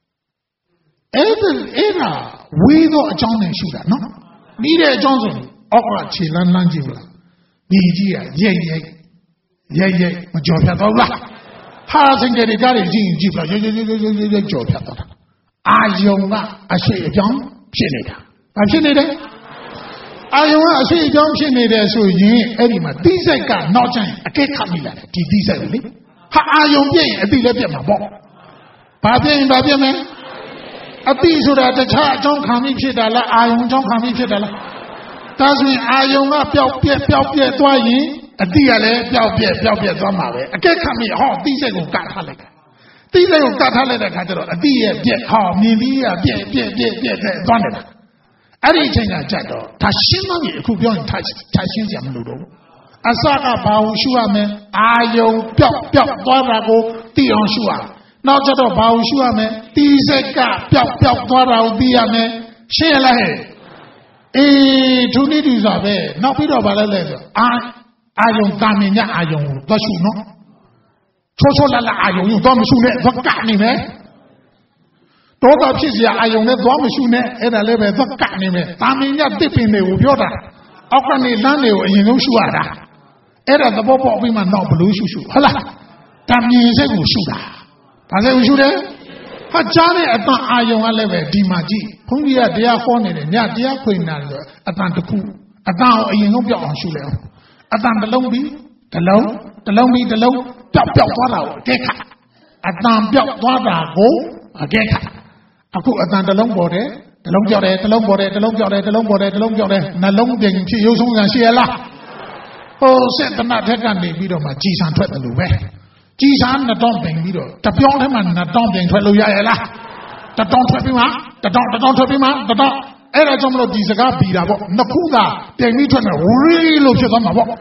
အဲ့ဒါဝေးသောအကြောင်းနဲ့ရှုတာနော်နီးတဲ့အကြောင်းဆိုအောက်ကခြေလန်းကြည့်ဘူးလားဒီကြီးကရိတ်မကြော်ဖြတ်တော့လားဟာစင်ကြယ်ကားတွေကြည့်ပါရိတ်ကြော်ဖြတ်တော့တာအာယုံကအရှိအကြောင်းဖြစ်နေတာဘာဖြစ်နေလဲအာယုံကအရှိအကြောင်းဖြစ်နေတယ်ဆိုရင်အဲ့ဒီမှာတိစိတ်ကနောက်ကျရင်အကဲခတ်မိလာတယ်ဒီတိစိတ်လေဟာအာယုံပြည့်ရင်အတိလည်းပြတ်မှာပေါ့ဘာပြည့်ရင်ဘာပြတ်မလဲအတိဆိုတာတခြားအကြောင်းခံပြီးဖြစ်တာလားအာယုံအကြောင်းခံပြီးဖြစ်တာလားဒါဆိုရင်အာယုံကပျောက်ပြက်သွားရင်အတိရလည်းပျောက်ပြက်သွားမှာပဲအကဲခတ်မိဟောတိစိတ်ကိုကတ်ထားလိုက်တာတိစိတ်ကိုကတ်ထားလိုက်တဲ့ခါကျတော့အတိရဲ့ပြက်ဟောမြင်ပြီးရပြက်သွားနေတာအဲ့ဒီအချိန်ကကြတော့ဒါရှင်းတော့ပြီအခုပြောရင်ထားရှင်းကြမလို့တော့အစကဘာကိုရှုရမလဲအာယုံပျောက်သွားတာကိုသိအောင်ရှုရနောက်ကျတော့ဘာကိုရှုရမလဲတိစိတ်ကပျောက်သွားတာကိုသိရမယ်ရှင်းရလားဟဲ့အေးသူနည်းတူစွာပဲနောက်ပြီးတော့ဗာလဲဆိုအာယုံတာမင်ညအာယုံကိုသွားရှုနော်ချိုးလာအာယုံကိုသွားမရှုနဲ့သွားကနေမယ်တော့တော့ဖြစ်စရာအာယုံနဲ့သွားမရှုနဲ့အဲ့ဒါလည်းပဲသွားကနေမယ်တာမင်ညတစ်ပင်တွေကိုပြောတာအောက်ကနေလမ်းတွေကိုအရင်ဆုံးရှုရတာအဲ့ဒါသဘောပေါက်ပြီးမှတော့ဘလို့ရှုဟုတ်လားတာမင်စိတ်ကိုရှုတာဒါစိတ်ကိုရှုတယ်ဟာကြားတဲ့အတန်အာယုံကလည်းပဲဒီမှာကြည့်ဘုန်းကြီးကတရားဟောနေတယ်ညတရားခွေနာတယ်ဆိုအတန်တစ်ခုအတန်ကိုအရင်ဆုံးပြောက်အောင်ရှုလိုက်အောင်အတန်တစ်လုံးပြီးတစ်လုံးပြီးတစ်လုံးပျောက်သွားတာကိုအကဲခတ်အတန်ပျောက်သွားတာကိုအကဲခတ်အခုအတန်တစ်လုံးပေါ်တယ်တစ်လုံးပြောက်တယ်တစ်လုံးပေါ်တယ်တစ်လုံးပြောက်တယ်တစ်လုံးပေါ်တယ်တစ်လုံးပြောက်တယ်နှလုံးပြင်ဖြစ်ရုပ်ဆုံးခံရှိရလားဟိုစစ်တနတ်ထက်ကနေပြီးတော့မှကြည်ဆံထွက်တယ်လို့ပဲကြည်ဆံနှစ်တောင်းပြင်ပြီးတော့တပြောင်းထဲမှာနှစ်တောင်းပြင်ထွက်လို့ရရလားတတောင်းထွက်ပြီးမှတတောင်းထွက်ပြီးမှတတောင်းအဲ့ဒါကြောင့်မလို့ဒီစကားပြီးတာပေါ့နှစ်ခုသာပြင်ပြီးထွက်တယ်ဝရီလို့ဖြစ်သွားမှာပေါ့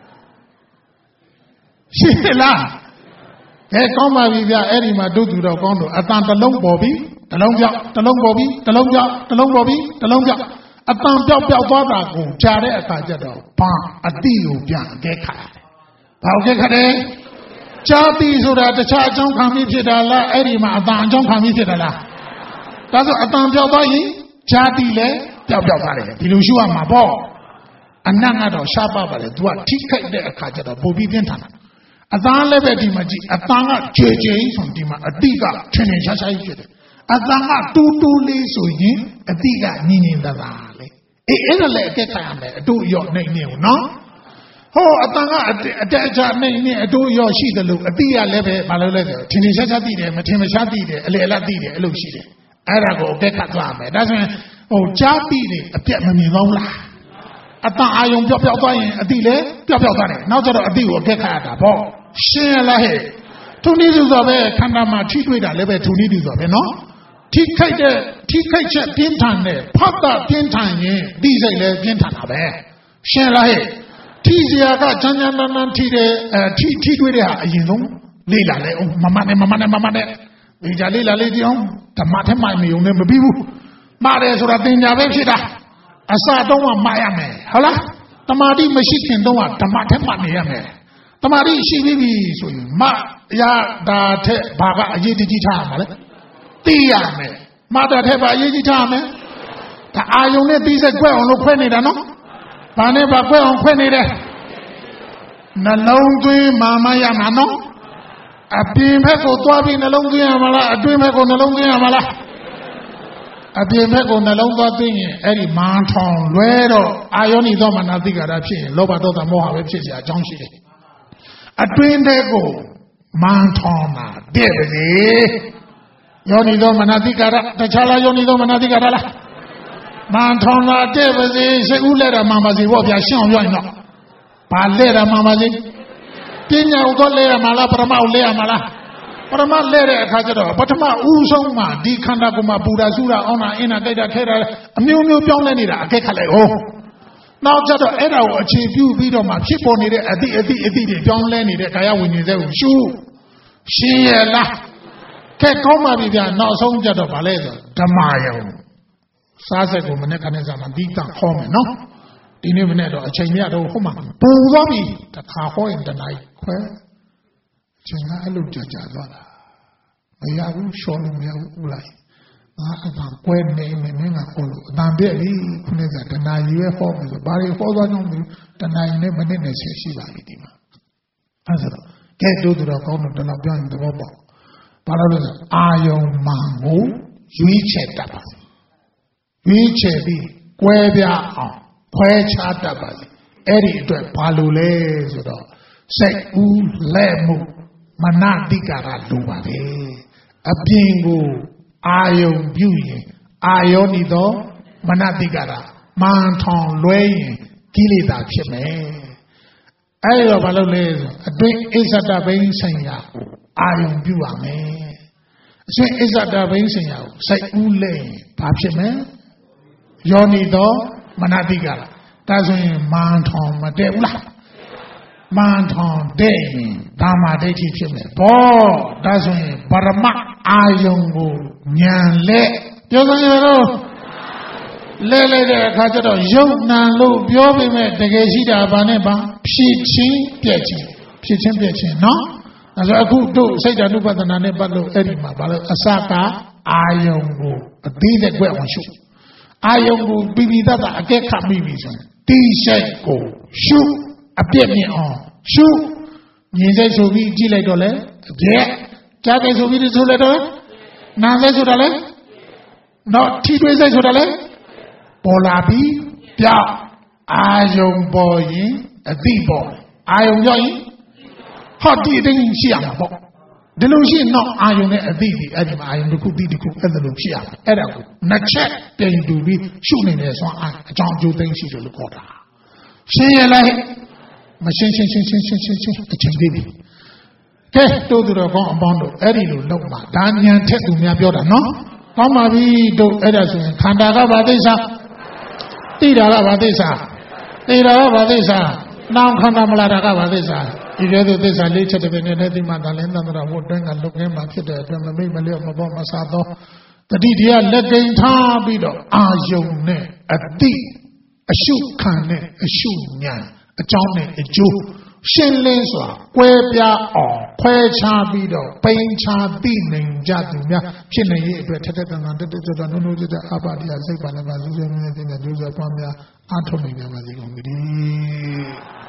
ရှင်းလားကောင်းပါပြီဗျအဲ့ဒီမှာတို့သူတော့ကောင်းတော့အတန်တစ်လုံးပေါ်ပြီးတစ်လုံးပြောက်တစ်လုံးပေါ်ပြီးတစ်လုံးပြောက်တစ်လုံးပေါ်ပြီးတစ်လုံးပြောက်အတန်ပြောက်သွားတာကိုကြားတဲ့အခါကျတော့ဘာအတိကိုပြန်အကဲခတ်ရတယ်။ဘာအကဲခတ်တယ်။ကြားတိဆိုတာတခြားအကြောင်းခံပြီးဖြစ်တာလားအဲ့ဒီမှာအတန်အကြောင်းခံပြီးဖြစ်တာလား။ဒါဆိုအတန်ပြောက်သွားရင်ကြားတိလည်းပြောက်သွားတယ်ဒီလိုရှုရမှာပေါ့။အနတ်ကတော့ရှားပါပါလေ။ तू ကထိခိုက်တဲ့အခါကျတော့ပိုပြီးပြင်းထန်တာ။အတန်လည်းပဲဒီမှာကြည့်အတန်ကကြဲဆိုဒီမှာအတိကထင်ရှားကြီးဖြစ်တယ်အတန်ကတူးလေးဆိုရင်အတိကညင်သာလေအဲ့ဒါလည်းအကဲခတ်ရမယ်အတူရော့နေကိုနော်ဟောအတန်ကအတက်အချနေအတူရော့ရှိတယ်လို့အတိကလည်းပဲမလုပ်လဲဆိုထင်ရှားသိတယ်မထင်ရှားသိတယ်အလေအလတ်သိတယ်အဲ့လိုရှိတယ်အဲ့ဒါကိုအကဲခတ်သွားမယ်ဒါဆိုရင်ဟိုကြားပြီးတယ်အပြက်မမြင်တော့လားအတန်အာယုံပျောက်သွားရင်အတိလည်းပျောက်သွားတယ်နောက်ကျတော့အတိကိုအကဲခတ်ရတာပေါ့ရှင်းရလားဟဲ့သူနည်းသူဆိုပဲခန္ဓာမှာထိတွေ့တာလည်းပဲသူနည်းသူဆိုပဲနော်ထိခိုက်ချက်ပြင်းထန်တဲ့ဖတ်တာပြင်းထန်ရင်ဒီစိတ်လည်းပြင်းထန်တာပဲရှင်းလားဟဲ့ထိစရာကချမ်းချမ်းတန်းထိတဲ့ထိတွေ့တဲ့ဟာအရင်ဆုံးလေ့လာလဲမမနဲ့ဒီကြလေ့လာလေးကြည့်အောင်ဓမ္မထဲမှာနေုံနဲ့မပြီးဘူးမှားတယ်ဆိုတာသင်ညာပဲဖြစ်တာအစတော့မှမှားရမယ်ဟုတ်လားတမာတိမရှိခင်တော့ဓမ္မထဲမှာနေရမယ်တမာတိရှိပြီဆိုရင်မရတာထက်ဘာကအရေးတကြီးထားရမှာလဲသိရမယ်မတာထက်ဘာအရေးကြီးထားရမယ်ဒါအာယုံနဲ့သိစိတ်ခွဲအောင်လို့ခွဲနေတာနော်ဘာနဲ့ဘာခွဲအောင်ခွဲနေတယ်နှလုံးသွင်းမရမှာနော်အပြင်ဘက်ကိုသွားပြီးနှလုံးသွင်းရမလားအတွင်းဘက်ကိုနှလုံးသွင်းရမလားအပြင်ဘက်ကိုနှလုံးသွားသိရင်အဲ့ဒီမာန်ထောင်လွဲတော့အာယောနိသောမနတိကာရဖြစ်ရင်လောဘဒေါသမောဟပဲဖြစ်เสียအကြောင်းရှိတယ်အတွင်းတဲ့ကိုမာန်ထောင်တာတဲ့ပါစေယောနိသောမနတိကာရတခြားလားယောနိသောမနတိကာရလားမာန်ထောင်တာတဲ့ပါစေစိတ်ဥလဲတာမှန်ပါစေပေါ့ဗျာရှင်းအောင်ပြောရင်တော့ဘာလဲတာမှန်ပါစေပညာဥသောလဲရမှာလားပရမဥလဲရမှာလားပရမလဲတဲ့အခါကျတော့ပထမဦးဆုံးမှာဒီခန္ဓာကိုယ်မှာပူတာဆူတာအောင်းတာအင်းတာတိုက်တာထဲတာအမျိုးမျိုးပြောင်းလဲနေတာအကဲခတ်လိုက်ဟုတ်နောက်ကျတော့အဲ့ဒါကိုအခြေပြုပြီးတော့မှဖြစ်ပေါ်နေတဲ့အတိတွေပြောင်းလဲနေတဲ့ကာယဝိညာဉ်တွေကိုရှုရှင်းရလားကဲကောင်းပါပြီဗျာနောက်ဆုံးကျတော့ဗာလဲဆိုဓမ္မယုံစားစက်ကိုမနေ့ကနေ့ကမှဒီကဟောမယ်နော်ဒီနေ့မနေ့တော့အချိန်မြတ်တော့ဟုတ်မှာပူသွားပြီတခါဟောရင်တနားခွဲချိန်ကအဲ့လိုကြာသွားတာမရဘူးရှော်လို့မရဘူးလားငါအတန်ကွဲနေမယ်မင်းကဟောလို့အတန်ပြည့်ပြီခုနေ့ကတနားကြီးပဲဟောမယ်ဆိုဘာတွေဟောသွားကြောင်းတနားကြီးနဲ့မိနစ်နဲ့ဆက်ရှိပါပြီဒီမှာအဲ့ဒါတော့ကဲတို့တော့ကောင်းတော့တလောက်ပြောရင်သဘောပေါက်ဘာလို့လဲဆိုအာယုံမှန်ကိုရွေးချယ်တတ်ပါစေရွေးချယ်ပြီးကွဲပြားအောင်ခွဲခြားတတ်ပါစေအဲ့ဒီအတွက်ဘာလို့လဲဆိုတော့စိတ်ဦးလက်မှုမနတိကာရလိုပါပဲအပြင်ကိုအာယုံပြုရင်အာယောနိသောမနတိကာရမှန်ထောင်လွဲရင်ကိလေသာဖြစ်မယ်အဲ့တော့ဘာလုပ်လဲဆိုအတွင်းအစ္ဆဒဘိန်းဆိုင်ရာကိုအာယုံပြုရမယ်အရှင်အစ္ဆဒဘိန်းဆိုင်ရာကိုစိုက်ဦးလဲဘာဖြစ်မလဲယောနီတော့မနတိကလားဒါဆိုရင်မန်ထောင်မတည့်ဘူးလားမန်ထောင်တဲ့ရင်ဓမ္မဒိဋ္ဌိဖြစ်မယ်ဘောဒါဆိုရင်ပရမအာယုံကိုဉာဏ်လက်ပြောစမ်းရတော့လဲလိုက်တဲ့အခါကျတော့ယုံနာလို့ပြောပေမဲ့တကယ်ရှိတာဘာနဲ့ပါဖြစ်ချင်းပြက်ချင်းဖြစ်ချင်းပြက်ချင်းနော်အဲဆိုအခုတို့စိတ်ဓာတ်ဥပဒနာနဲ့ပတ်လို့အဲ့ဒီမှာဘာလို့အစကအာယုံကိုအသေးသက်ွက်အောင်ရှုအာယုံကိုပြီးပြီးသားအကဲခတ်မိပြီဆိုရင်တိရှိုက်ကိုရှုအပြည့်မြင်အောင်ရှုမြင်စိတ်ဆိုပြီးကြည့်လိုက်တော့လေကြက်ကြားစိတ်ဆိုပြီးဆိုလိုက်တော့နာစိတ်ဆိုတာလေနော်ထိတွေ့စိတ်ဆိုတာလေပေါ်လာပြီးပြောက်အာယုံပေါ်ရင်အတိပေါ်အာယုံပြောရင်ဟောဒီအတင်းရှိရမှာပေါ့ဒီလိုရှိရင်တော့အာယုံနဲ့အတိဒီအဲ့ဒီမှာအာယုံတစ်ခုတိတစ်ခုအဲ့ဒါလိုဖြစ်ရမှာအဲ့ဒါကိုနှစ်ချက်တင်တူပြီးရှုနေတယ်ဆိုတော့အကြောင်းအကျိုးသိရှိတယ်လို့ခေါ်တာရှင်းရလိုက်မရှင်းအချိန်သေးပြီကဲတို့သူတော်ကောင်းအပေါင်းတို့အဲ့ဒီလိုလုပ်မှာဒါဉာဏ်ထက်သူများပြောတာနော်ကောင်းပါပြီတို့အဲ့ဒါဆိုရင်ခန္ဓာကဘာသိစားတိတာကဘာသိစားတိတာကဘာသိစားနောင်ခန္ဓာမလာတာကဘာသိစားဒီကဲသို့သစ္စာလေးချက်တစ်ပင်နဲ့သိမှသာလင်းသန္တရာဝတ်တွင်းကလုတ်ခင်းမှာဖြစ်တဲ့အတွက်မမိတ်မလျော့မပေါ်မဆာသောတတိတရားလက်ကိန်းထားပြီးတော့အာယုံနဲ့အတိအရှုခံနဲ့အရှုဉာဏ်အကြောင်းနဲ့အကျိုးရှင်းလင်းစွာကွဲပြားအောင်ခွဲခြားပြီးတော့ပိန်ခြားသိနိုင်ကြသူများဖြစ်နေရဲ့အတွက်ထက်ထက်တန်တန်တက်တက်ကြွနုံနုံကြကြအပါတရားစိတ်ပါလည်းပါစူးစမ်းနေတဲ့ဉာဏ်ကြိုးစားပွားများအားထုတ်နိုင်ကြပါစေကုန်သတည်း